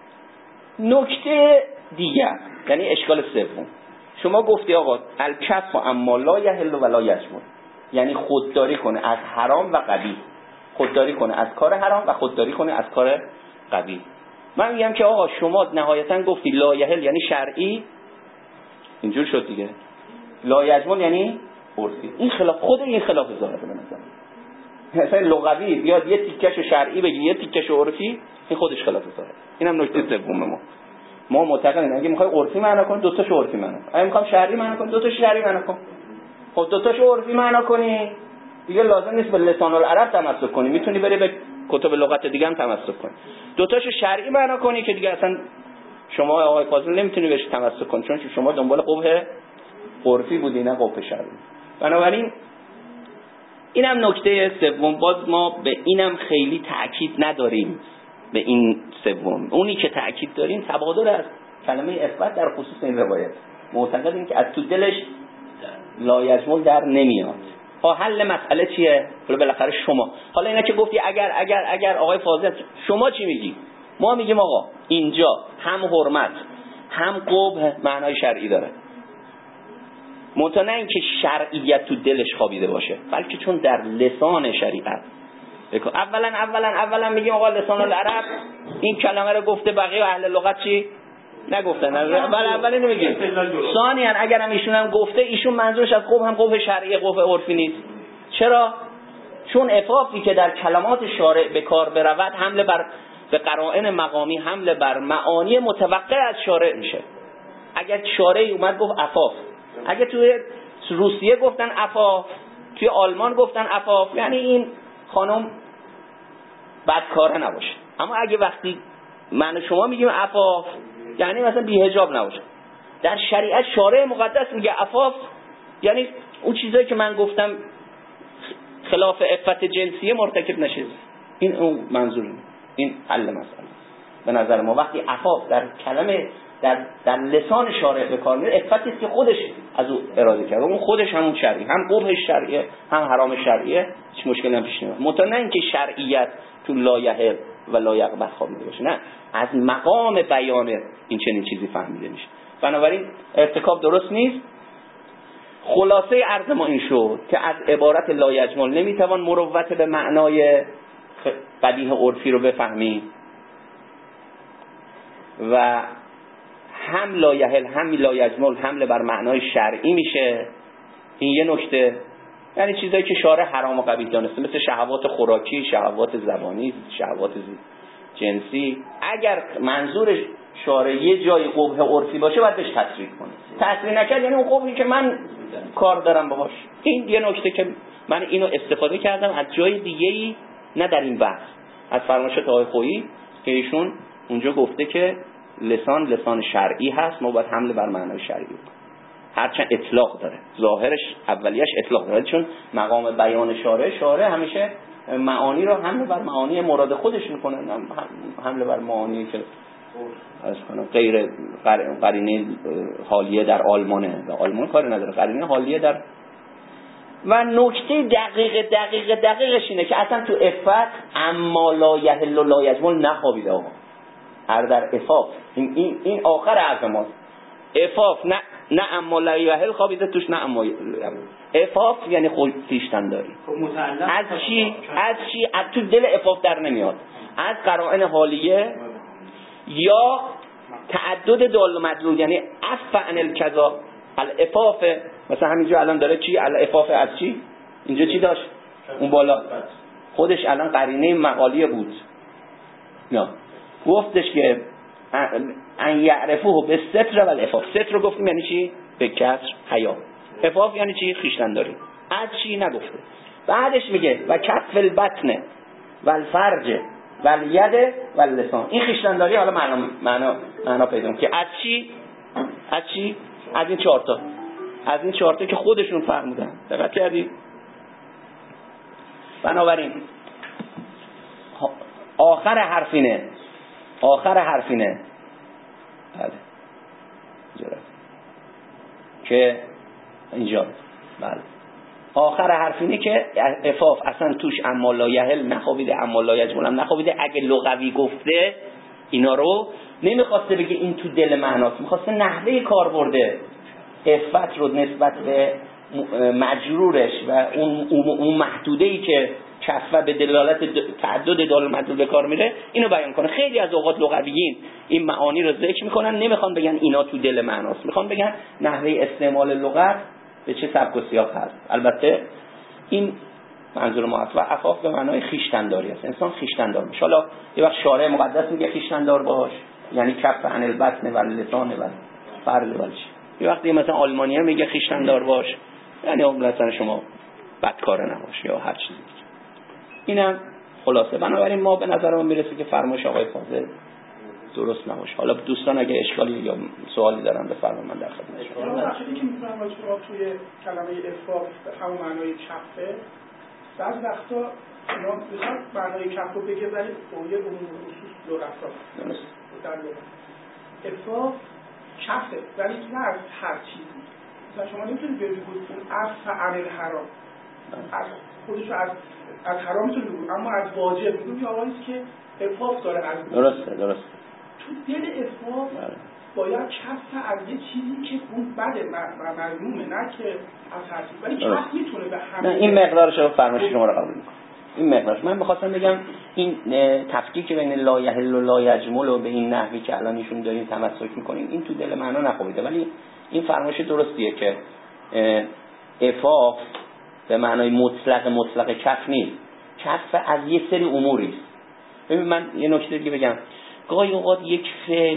نکته دیگر یعنی اشکال سوم، شما گفتی آقا الکف اما لا یحل ولا یجمل، یعنی خودداری کنه از حرام و قبیح، خودداری کنه از کار حرام و خودداری کنه از کار قبیح. من میگم که آقا شما نهایتا گفتی لا یحل یعنی شرعی، اینجور شد دیگه. لا یجمل یعنی عرفی. این خلاف خود این خلاف ظاهره به نظر مثلا لغوی بیاد یه تیکش شرعی بگی یه تیکش عرفی، این خودش خلاف ظاهره. اینم نکته سوم ما. ما معتقدیم اگه میخوای عرفی معنا کنی دو تاش عرفی معنا کن، اگه میخوام شرعی معنا کنی دو تاش شرعی معنا کن. خب دو تاش عرفی معنا کنی دیگه لازم نیست به لسان العرب تمسک کنی، میتونی بری به کتب لغت دیگه هم تمسک کنی. دو تاش شرعی معنا کنی که دیگه اصلا شما آقای فاضل نمیتونی بهش تمسک کنی، چون شما دنبال قبح عرفی بودی نه قبح شرعی. بنابراین اینم نکته سوم. باز ما به اینم خیلی تأکید نداریم، به این سوم. اونی که تأکید داریم تبادر از کلمه افت در خصوص این روایت. معتقدیم که از تو دلش لا یجمل در نمیاد. ها حل مسئله چیه؟ حالا بالاخره شما حالا اینا که گفتی اگر اگر اگر آقای فاضل شما چی میگی؟ ما میگیم آقا اینجا هم حرمت هم قبح معنای شرعی داره، منتها نه اینکه شرعیت تو دلش خوابیده باشه، بلکه چون در لسان شریعت اولا اولا اولا میگیم آقا لسان العرب این کلمه رو گفته، بقیه اهل لغت چی نگفتن. اول اول اینو میگیم. ثانیاً اگر هم ایشون هم گفته، ایشون منظورش از قبح هم قبح شرعی، قبح عرفی نیست. چرا؟ چون عفافی که در کلمات شارع به کار برود حمله بر به قرائن مقامی، حمله بر معانی متوقع از شارع میشه. اگر شارعی اومد گفت عفاف، اگه توی روسیه گفتن عفاف، توی آلمان گفتن عفاف، یعنی این خانم بدکاره نباشه. اما اگه وقتی من و شما میگیم عفاف، یعنی مثلا بی‌حجاب نباشه. در شریعت شارع مقدس میگه عفاف، یعنی اون چیزایی که من گفتم خلاف عفت جنسیه مرتکب نشه. این اون منظور، این حل مسئله به نظر ما. وقتی عفاف در کلمه در در لسان شارع به کار میره، عفتی است که خودش از او اراده کرده، اون خودش همون شرعی، هم قبح شرعیه هم حرام شرعیه، هیچ مشکلی هم پیش نمیاد. مطمئن نه اینکه شرعیت تو لایحه و لایقبح خوابیده باشه، نه، از مقام بیان این چنین چیزی فهمیده میشه. بنابراین ارتکاب درست نیست. خلاصه عرض ما این شد که از عبارت لایجمل نمیتوان مروت به معنای قبیح عرفی رو بفهمیم و هم لایحل هم لایجمل حمله بر معنای شرعی میشه. این یه نکته، یعنی چیزایی که شارع حرام و قبیح دانسته، مثل شهوات خوراکی، شهوات زبانی، شهوات جنسی. اگر منظور شارع یه جای قبح عرفی باشه باید بهش تصریح کنه. تصریح نکرد یعنی اون قبحی که من کار دارم باهاش. این یه نکته که من اینو استفاده کردم از جای دیگه‌ای، نه در این بحث، از فرمایشات آقای خویی که ایشون اونجا گفته که لسان لسان شرعی هست، ما باید حمله بر معنای شرعی کنیم. هرچند اطلاق داره، ظاهرش اولیش اطلاق داره، چون مقام بیان شارع شارع همیشه معانی رو حمله بر معانی مراد خودش میکنه، نه حمله بر معانی که از کنم غیر قرینه حالیه در آلمانه. در آلمان کاری نداره، قرینه حالیه در. و نکته دقیق دقیق دقیقش اینه که اصلا تو عفت اما لا یحل و لا یجمل نخوابیده آقا. هر در عفاف این این این آخر حرف ماست. عفاف نه نه اما لا یحل خوابیده توش، نه اما عفاف یعنی خود خویشتن داری. از چی از چی از تو دل عفاف در نمیاد، از قرائن حالیه یا تعدد دال و مدلول، یعنی عفو عن الکذا العفاف. مثلا همینجا الان داره چی العفاف از چی، اینجا چی داشت اون بالا خودش الان قرینه مقالیه بود، نه گفتش که ان یعرفوه به ستر و العفاف. ستر رو گفتیم یعنی چی؟ به کسر حیا. عفاف یعنی چی؟ خویشتن داری. از چی نگفته. بعدش میگه و کف البطن و الفرج و الید و اللسان. این خویشتن داری حالا معنا معنا معنا پیدا کنه که از چی؟ از چی؟ از این چهار تا، از این چهار تا که خودشون فرمودن. دقت کردی؟ بنابراین آخر حرفینه آخر حرفینه بله جرات که اینجا بله آخر حرفینه که عفاف اصلا توش اما لا یحل نخوابیده، اما لا یجمل هم نخوابیده. اگه لغوی گفته اینا رو نمیخواسته بگه این تو دل معناست، میخواسته نحوه کار برده عفت رو نسبت به مجرورش و اون اون محدوده‌ای که کفه به دلالت تعدد دال مدلول به کار میره اینو بیان کنه. خیلی از اوقات لغویین این معانی رو ذکر میکنن، نمیخوان بگن اینا تو دل معناست، میخوان بگن نحوه استعمال لغت به چه سبک و سیاق هست. البته این منظور معفو عفاف به معنای خویشتن‌داری است، انسان خویشتن‌دار میشه. حالا یه وقت شارع مقدس میگه خویشتن‌دار باش، یعنی کف عن البطن و اللسان و فرج و چی. یه وقتی مثلا آلمانی‌ها میگه خویشتن‌دار باش، یعنی مثلا شما بدکار نباش یا هر چیزی. اینم خلاصه. بنابراین ما به نظر ما میرسه که فرمایش آقای فاضل درست نباشه. حالا دوستان اگه اشکالی یا سوالی دارن بفرمایید، من در خدمتشون. اون وقتی که میفهمم شما توی کلمه عفاف همون معنای کفه، بعضی وقتا ما میخواد معنای کف رو بگه ولی اویه اون خصوص لغت هست در لغت عفاف کفه ولی نه از هر چیزی. مثلا شما نمیتونید بگید عفو عن الحرام، از خودش از از حرام میتونید بگید، اما از واجب میگید یا آقاییست که عفاف داره از درسته درسته تو دل عفاف باید کف از یه چیزی که اون بده و مذمومه، نه که از هر چیز، ولی کف میتونه به همه. نه این مقدارش رو فرمایش شما رو قبول میکنم. این مقدارش. من می‌خواستم بگم این تفکیک بین لا یحل و لا یجمل و به این نحوی که الان ایشون دارین تمسک می‌کنین این تو دل معنا نخوابیده، ولی این فرمایش درستیه که عفاف به معنای مطلق مطلق کف نیست، کف از یه سری اموری است. ببین من یه نکته دیگه بگم، گاهی اوقات یک فعل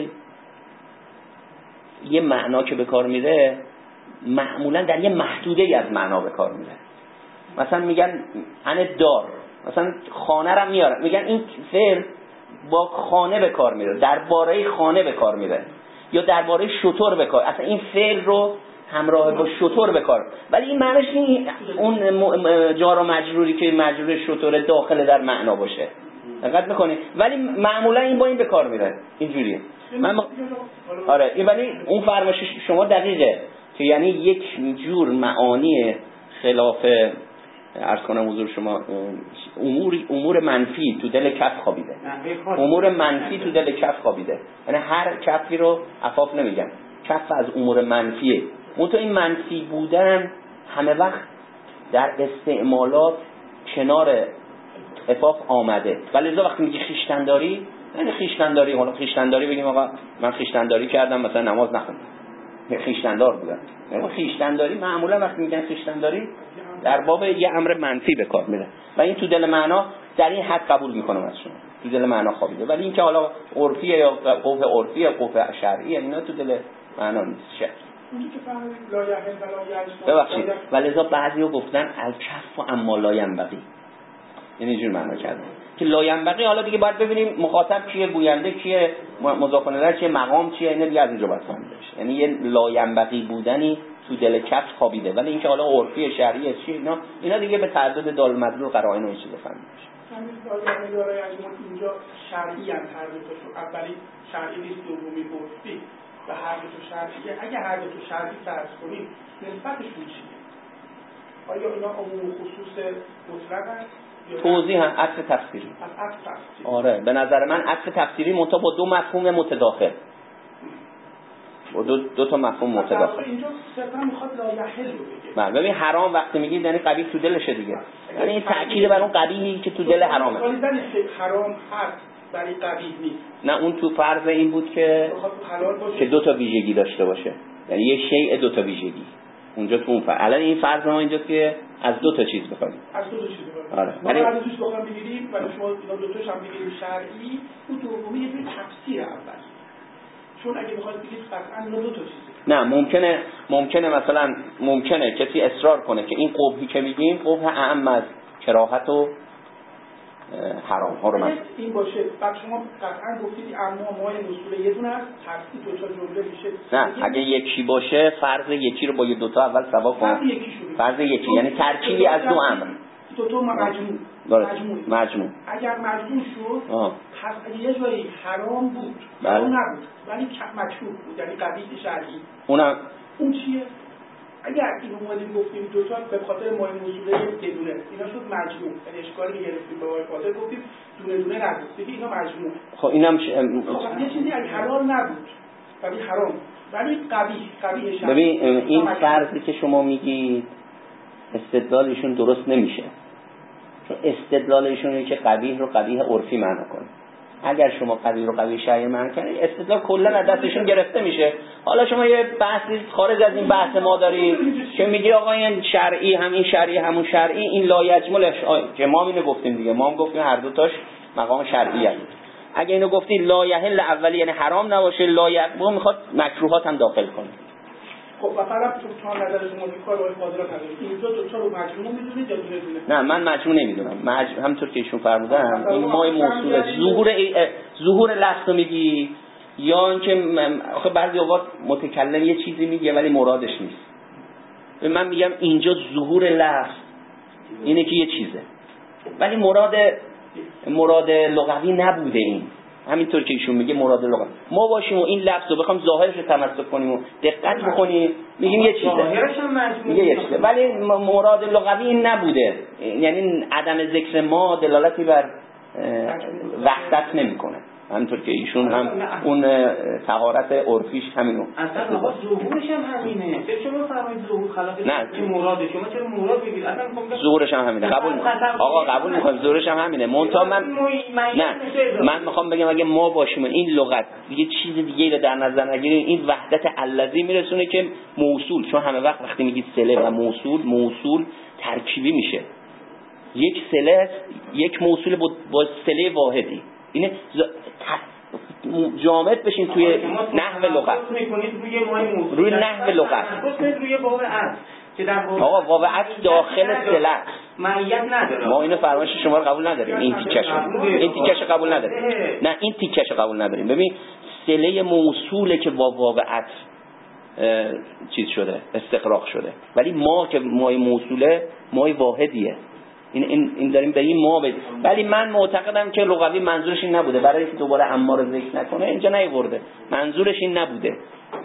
یه معنا که به کار میره معمولا در یه محدوده ای از معنا به کار میره. مثلا میگن ان دار، مثلا خانه رو میارن، میگن این فعل با خانه به کار میره، درباره خانه به کار میره، یا درباره شتر به کار، اصلا این فعل رو همراه با شتر به کار، ولی این معنیش این اون جار و مجروری که مجرور شتر داخل در معنا باشه. دقت میکنید؟ ولی معمولا این با این به کار میره اینجوریه. من آره این ولی اون فرمایش شما دقیقه که یعنی یک جور معانی خلاف عرض کنم حضور شما امور امور منفی تو دل کف خوابیده، امور منفی تو دل کف خوابیده، یعنی هر کفی رو عفاف نمیگن، کف از امور منفیه. اون تو این منفی بودن همه وقت در استعمالات کنار عفاف آمده. ولی لذا وقتی میگی خویشتنداری، یعنی خویشتنداری، حالا خویشتنداری بگیم آقا من خویشتنداری کردم مثلا نماز نخوندم، خویشتندار بودم. یعنی خویشتنداری معمولا وقتی میگن خویشتنداری در باب یه امر منفی به کار میره و این تو دل معنا در این حد قبول میکنم از شما، تو دل معنا خوابیده. ولی اینکه حالا عرفیه یا قوه عرفی یا قوه شرعیه اینا تو دل معنا نیست. شک اونی که فهمید لا یحل و لا یجمل، ببخشید ولذا بعضیا گفتن الکف و اما لا ینبغی، یعنی اینجور معنا کردن که لا ینبغی. حالا دیگه باید ببینیم مخاطب کیه، گوینده کیه، مضاف الیه کیه، مقام چیه، اینا دیگه از اینجا باید فهمیده بشه. یعنی یه لا ینبغی بودنی تو دل کف خوابیده، ولی اینکه حالا عرفی شرعی چیه اینا اینا دیگه به تعدد دال مدلول قرائن و این چیزا فهمیده بشه. همین لا یحل و لا یجمل اینجا شرعی ان هر دو تاشون، اولی شرعی نیست، دومی عرفی و هر دو تا شرعیه. اگه هر دو تا شرعی فرض کنیم نسبتشون چیه؟ آیا اینا عموم و خصوص مطلق هست؟ توضیح هم عطف تفسیری. عطف تفسیری. آره به نظر من عطف تفسیری منتها با دو مفهوم متداخل، با دو, دو تا مفهوم متداخل. اینجا صرفا میخواد لا یحل رو بگه. بله ببین حرام وقتی میگید یعنی قبیح تو دلشه دیگه، یعنی این تأکید بر اون قبیحی که تو دل حرامه. ولی زنی که حرام هست ولی قبیح نیست. نه اون تو فرض این بود که که دو تا ویژگی داشته باشه، یعنی یه شیء دو تا ویژگی اونجا تو اون فرض. الان این فرض ما اینجاست که از دو تا چیز بخوایم، از دو تا چیز بخوایم. آره ولی از دوش بخوام بگیریم ولی شما اینا دو تاش هم بگیریم شرعی، اون دومی یه تفسیر اول. چون اگه بخواید بگید قطعا اینا دو تا چیزه. نه ممکنه ممکنه مثلا ممکنه کسی اصرار کنه که این قبحی که میگیم قبح اعم از کراهت و حرام ها رو مثلا این باشه. بعد شما قطعا گفتید اما مای مسئول یه دونه است، تفسیر دو تا جمله میشه. نه اگه یکی باشه فرض یکی رو با یه دو تا اول سوا کن. فرض یکی شروع. فرض یکی یعنی ترکیبی از دو امر. دو تا مجموع. مجموع. مجموع. اگر مجموع شد، آه. پس اگه یه جایی حرام بود، حرام نبود، ولی مکروه بود، یعنی قبیح شرعی. اونم اون چیه؟ اگر این اومدیم گفتیم دو تا به خاطر مای موصوله یه دونه، اینا شد مجموع. یعنی اشکالی که گرفتیم به خاطر گفتیم دونه دونه نگفت. بگی اینا مجموع. خب اینم ش... خب یه چیزی اگه حلال نبود، ولی حرام، ولی قبیح، قبیح شرعی. ببین این فرضی که شما میگید استدلالشون درست نمیشه. چون استدلالشون اینه که قبیح رو قبیح عرفی معنی کنه. اگر شما قبیح رو قبیح شرعی معنی کنید استدلال کلا از دستشون گرفته میشه. حالا شما یه بحثی خارج از این بحث ما دارید که میگی آقا این شرعی همین شرعی همون شرعی این لا یجمل که ما اینو گفتیم دیگه، ما هم گفتیم هر دو تاش مقام شرعیه. اگه اینو گفتی لا یحل اولی یعنی حرام نباشه، لا یجمل میخواد مکروهات هم داخل کنه. خب مثلا تو تا نظر شما کار ولی قادرات ندارید اینجا دو تا رو مجموع میدونید یا دونه دونه؟ نه من مجموع نمیدونم. مجموع همونطور که ایشون فرمودن این مای موصوله ظهور ای... ظهور لفظ میگی یا اینکه آخه بعضی اوقات متکلم یه چیزی میگه ولی مرادش نیست. من میگم اینجا ظهور لفظ اینه که یه چیزه ولی مراد مراد لغوی نبوده. این همینطور که ایشون میگه مراد لغوی ما باشیم و این لفظ رو بخوام ظاهرش رو تمسک کنیم و دقت بکنیم میگیم یه چیزه، ظاهرش هم مجموعه یه چیزه ولی مراد لغوی این نبوده. یعنی عدم ذکر ما دلالتی بر وحدت نمیکنه. همونطور که ایشون هم اون طهارت عرفیش همینو اصلا آقا ظهورش هم همینه. چه شما فرمایید ظهور خلاف نه مراد شما چرا مراد بگید؟ اصلا میگم ظهورش هم همینه. قبول آقا قبول میکنم ظهورش هم همینه. منتها من نه من میخوام بگم اگه ما باشیم این لغت یه چیز دیگه رو در نظر نگیریم، این وحدت الذی میرسونه که موصول، چون همه وقت وقتی میگید صله و موصول، موصول ترکیبی میشه. یک صله یک موصول با صله واحدی. اینه جامد بشین توی نحو لغت، روی نحو لغت روی باب عطف که در آقا باب عطف داخل صله معیت نداره. ما اینو فرمایش شما رو قبول نداریم. این تیکش این تیکش قبول نداریم. نه این تیکش قبول نداریم. ببین صله موصوله که با باب عطف چیز شده، استقراق شده، ولی ما که مای موصوله مای واحدیه. این این این داریم به این ما بدیم. ولی من معتقدم که لغوی منظورش این نبوده، برای اینکه دوباره عمار رو ذکر نکنه اینجا نیورده. منظورش این نبوده.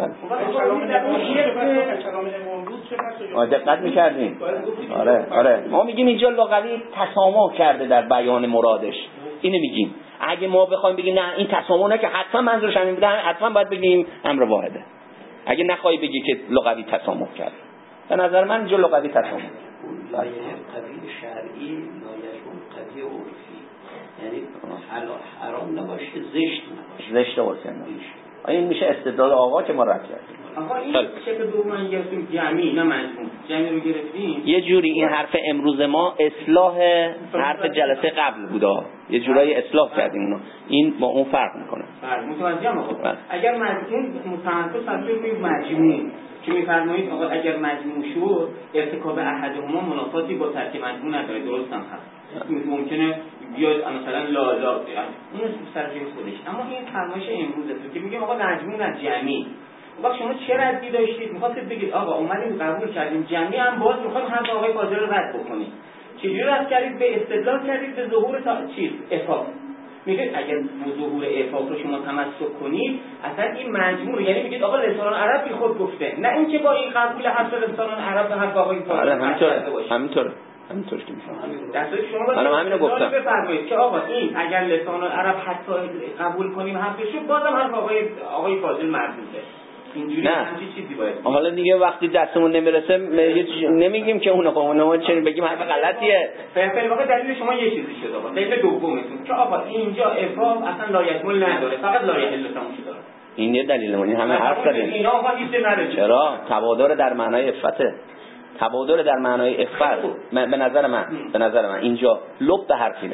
آره دقت می‌کردین. آره آره ما میگیم اینجا لغوی تسامح کرده در بیان مرادش. اینو میگیم. اگه ما بخوایم بگیم نه این تسامح نه که حتما منظورش همین بوده، حتما باید بگیم امر واحده. اگه نخوای بگی که لغوی تسامح کرده، به نظر من اینجا لغوی تسامح قوی شرعی نایجون قوی عرفی، یعنی حرام نباشه زشت نباشه. زشت عرفی نباشه. این میشه استدلال آقا که ما رد کردیم. آقا این شکل دوم گرفتیم جمعی نه مجموع. جمعی رو گرفتیم. یه جوری این حرف امروز ما اصلاح حرف جلسه قبل بوده. یه جورایی اصلاح کردیم اونو. این با اون فرق میکنه. فرق متوجهم آقا. اگر مجموع متمرکز فرض روی مجموع که می‌فرمایید آقا اگر مجموع شد ارتکاب احدهما منافاتی با ترک مجموع نداره، درست هم هست. ممکنه بیاد مثلا لا لا اون سر جای خودش، اما این فرمایش امروزه که میگم آقا مجموع نه جمعی. وقت شما چه ردی داشتید؟ می‌خواستید بگید آقا اومدیم قبول کردیم جمعی هم باز می‌خوایم حرف آقای فاضل رو رد بکنید. چجوری رد کردید؟ به استدلال کردید به ظهور تا چیز افاق. میگه اگر ظهور افاق رو شما تمسک کنید اصلا این مجموع، یعنی میگید آقا لسان عرب بی خود گفته، نه اینکه با این قبول حرف لسان عرب به حرف آقای فاضل. آره همینطوره همینطوره همینطور که میفهمم. دستور شما باید منم همینو گفتم. بفرمایید که آقا این اگر لسان عرب حتی قبول کنیم حرفشو بازم حرف آقای آقای فاضل مردوده. اینجوری همچین چیزی باید. حالا دیگه وقتی دستمون نمیرسه نمیگیم که اون قانون چنین بگیم حرف غلطیه. فعلا واقعا دلیل شما یه چیزی شده آقا. دلیل دومتون که آقا اینجا افرام اصلا لایحمل نداره، فقط لایحه لسانش داره. این یه دلیل این همه حرف زدیم. اینا آقا هیچ نداره. چرا؟ تبادر در معنای عفته. تبادر در معنای عفت به نظر من به نظر من اینجا لب به حرفینه.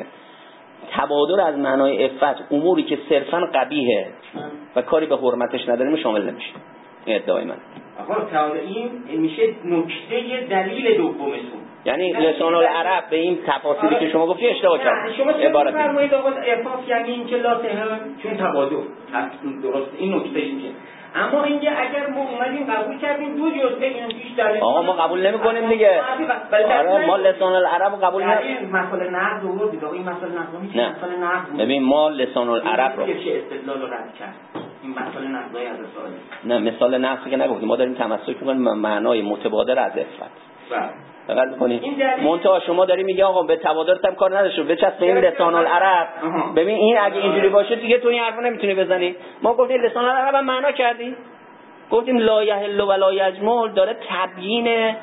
تبادر از معنای عفت اموری که صرفاً قبیحه و کاری به حرمتش نداریم شامل نمیشه. این ادعای من. آقا تعالی این میشه نکته دلیل دومتون. یعنی لسان العرب به این تفاصیلی که شما گفتی اشتباه کرد. شما عبارت فرمایید آقا عفاف یعنی این که لا تهم چون تبادر درست این نکتهش میشه. اما اینکه اگر ما اومدیم قبول کردیم دو جزء اینو پیش دلیل آقا ما قبول نمی‌کنیم دیگه. آره ما لسان العرب قبول نمی‌کنیم. مسئله نقد رو دید آقا این مسئله نقد میشه مسئله نقد. ببین ما لسان العرب رو چه استدلال رو رد کرد. این مسئله نقدای از رساله. نه مثال نقد که نگفتیم، ما داریم تمسک می‌کنیم معنای متبادر از عفت. بله. دقت می‌کنید؟ منتها شما داری میگی آقا به تبادرت هم کار نداشته، بچسب به این لسان العرب. ببین این اگه اینجوری باشه دیگه تو این حرفو نمیتونی بزنی. ما گفتیم لسان العرب هم معنا کردی. گفتیم لا یحل و لا یجمل داره تبیین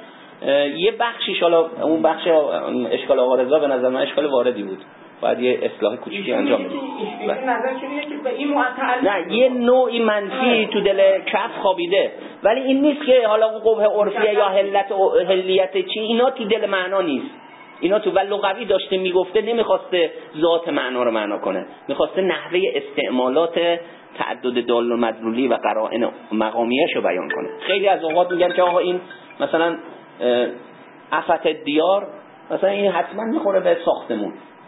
یه بخشیش، حالا اون بخش اشکال آقا رضا به نظر من اشکال واردی بود، باید یه اصلاح کوچیکی انجام بدیم. این نظر چیه که به این معتعل نه یه نوعی منفی تو دل کف خوابیده، ولی این نیست که حالا قبح عرفیه یا حلت حلیت چی اینا تو دل معنا نیست. اینا تو لغوی داشته میگفته، نمیخواسته ذات معنا رو معنا کنه، میخواسته نحوه استعمالات تعدد دال و مدلولی و قرائن مقامیه‌اش رو بیان کنه. خیلی از اوقات میگن که آقا این مثلا عفت دیار مثلا این حتما میخوره به ساختمون.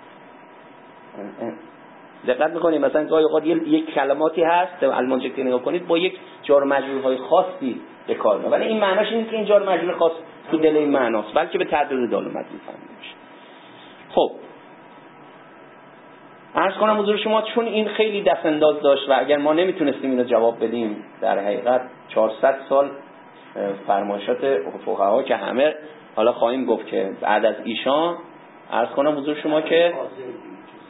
دقت میکنید مثلا گاهی اوقات یک کلماتی هست المانجه که نگاه کنید با یک جار و مجرور های خاصی به کار میاد، ولی این معناش اینه که این جار و مجرور خاص تو دل این معناست، بلکه به تعدد دال و مدلول فهمیده میشه. خب عرض کنم حضور شما چون این خیلی دست انداز داشت و اگر ما نمیتونستیم اینو جواب بدیم در حقیقت چهارصد سال فرمایشات فقها که همه حالا خواهیم گفت که بعد از ایشان عرض کنم حضور شما که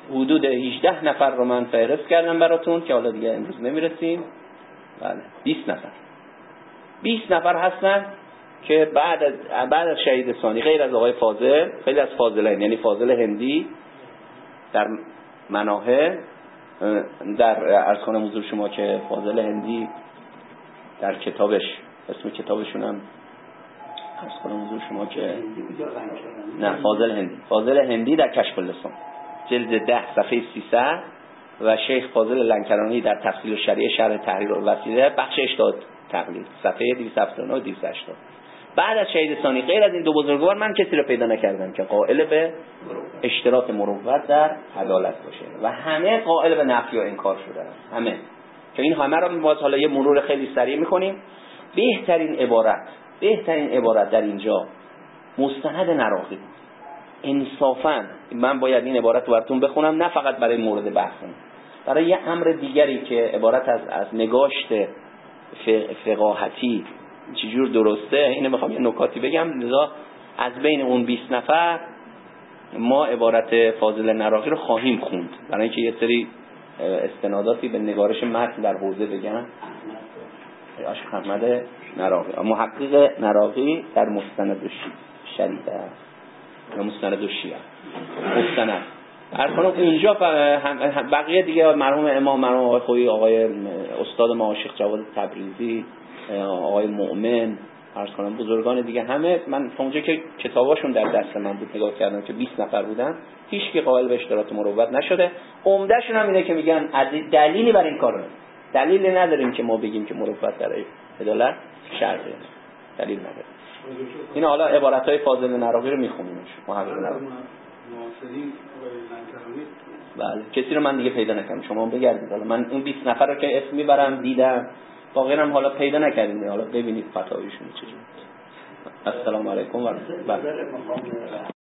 حدود هجده نفر رو من فهرست کردم براتون که حالا دیگه امروز نمیرسیم. بله بیست نفر بیست نفر هستن که بعد از بعد از شهید ثانی غیر از آقای فاضل، خیلی از فاضلین، یعنی فاضل هندی در مناهه، در عرض کنم حضور شما که فاضل هندی در کتابش، اسم کتابشون هم عرض کنم حضور شما که نه فاضل هندی فاضل هندی در کشف اللسان جلد ده صفحه سیصد و شیخ فاضل لنکرانی در تفصیل الشریعه شرح تحریر الوسیله بخش اشتاد تقلید صفحه دویست و هفتاد و نه و دویست و هشتاد. بعد از شهید ثانی غیر از این دو بزرگوار من کسی رو پیدا نکردم که قائل به اشتراط مروت در عدالت باشه و همه قائل به نفی و انکار شدن. همه که این همه رو باز حالا یه مرور خیلی سریع می‌کنیم. بهترین عبارت بهترین عبارت در اینجا مستند نراقی. انصافاً من باید این عبارت رو براتون بخونم، نه فقط برای مورد بحثم، برای یه امر دیگری که عبارت از از نگاشت فقاهتی چجور درسته. اینو میخوام یه نکاتی بگم. لذا از بین اون بیست نفر ما عبارت فاضل نراقی رو خواهیم خوند برای اینکه یه سری استناداتی به نگارش متن در حوزه بگم. عاشق احمد نراقی، محقق نراقی در مستند شریعه یا مستند شیعه مستند هر کنم اینجا بقیه دیگه مرحوم امام، مرحوم آقای خویی، آقای استاد ما شیخ جواد تبریزی، آقای مؤمن، عرض کنم بزرگان دیگه، همه من اونجا که کتاباشون در دست من بود نگاه کردم که بیست نفر بودن، هیچ کی قائل به اشتراط مروت نشده. عمدهشون هم اینه که میگن دلیلی برای این کار نیست، دلیلی نداریم که ما بگیم که مروت در عدالت شرطه، دلیل نداره. این حالا عبارت‌های فاضل نراقی رو میخونیمش محقق نراقی. بله کسی رو من دیگه پیدا نکردم، شما بگردید. حالا من اون بیست نفر رو که اسم میبرم دیدم، باقی هم حالا پیدا نکردیم. حالا ببینید فتاویشون چجوریه. السلام علیکم و رحمت الله.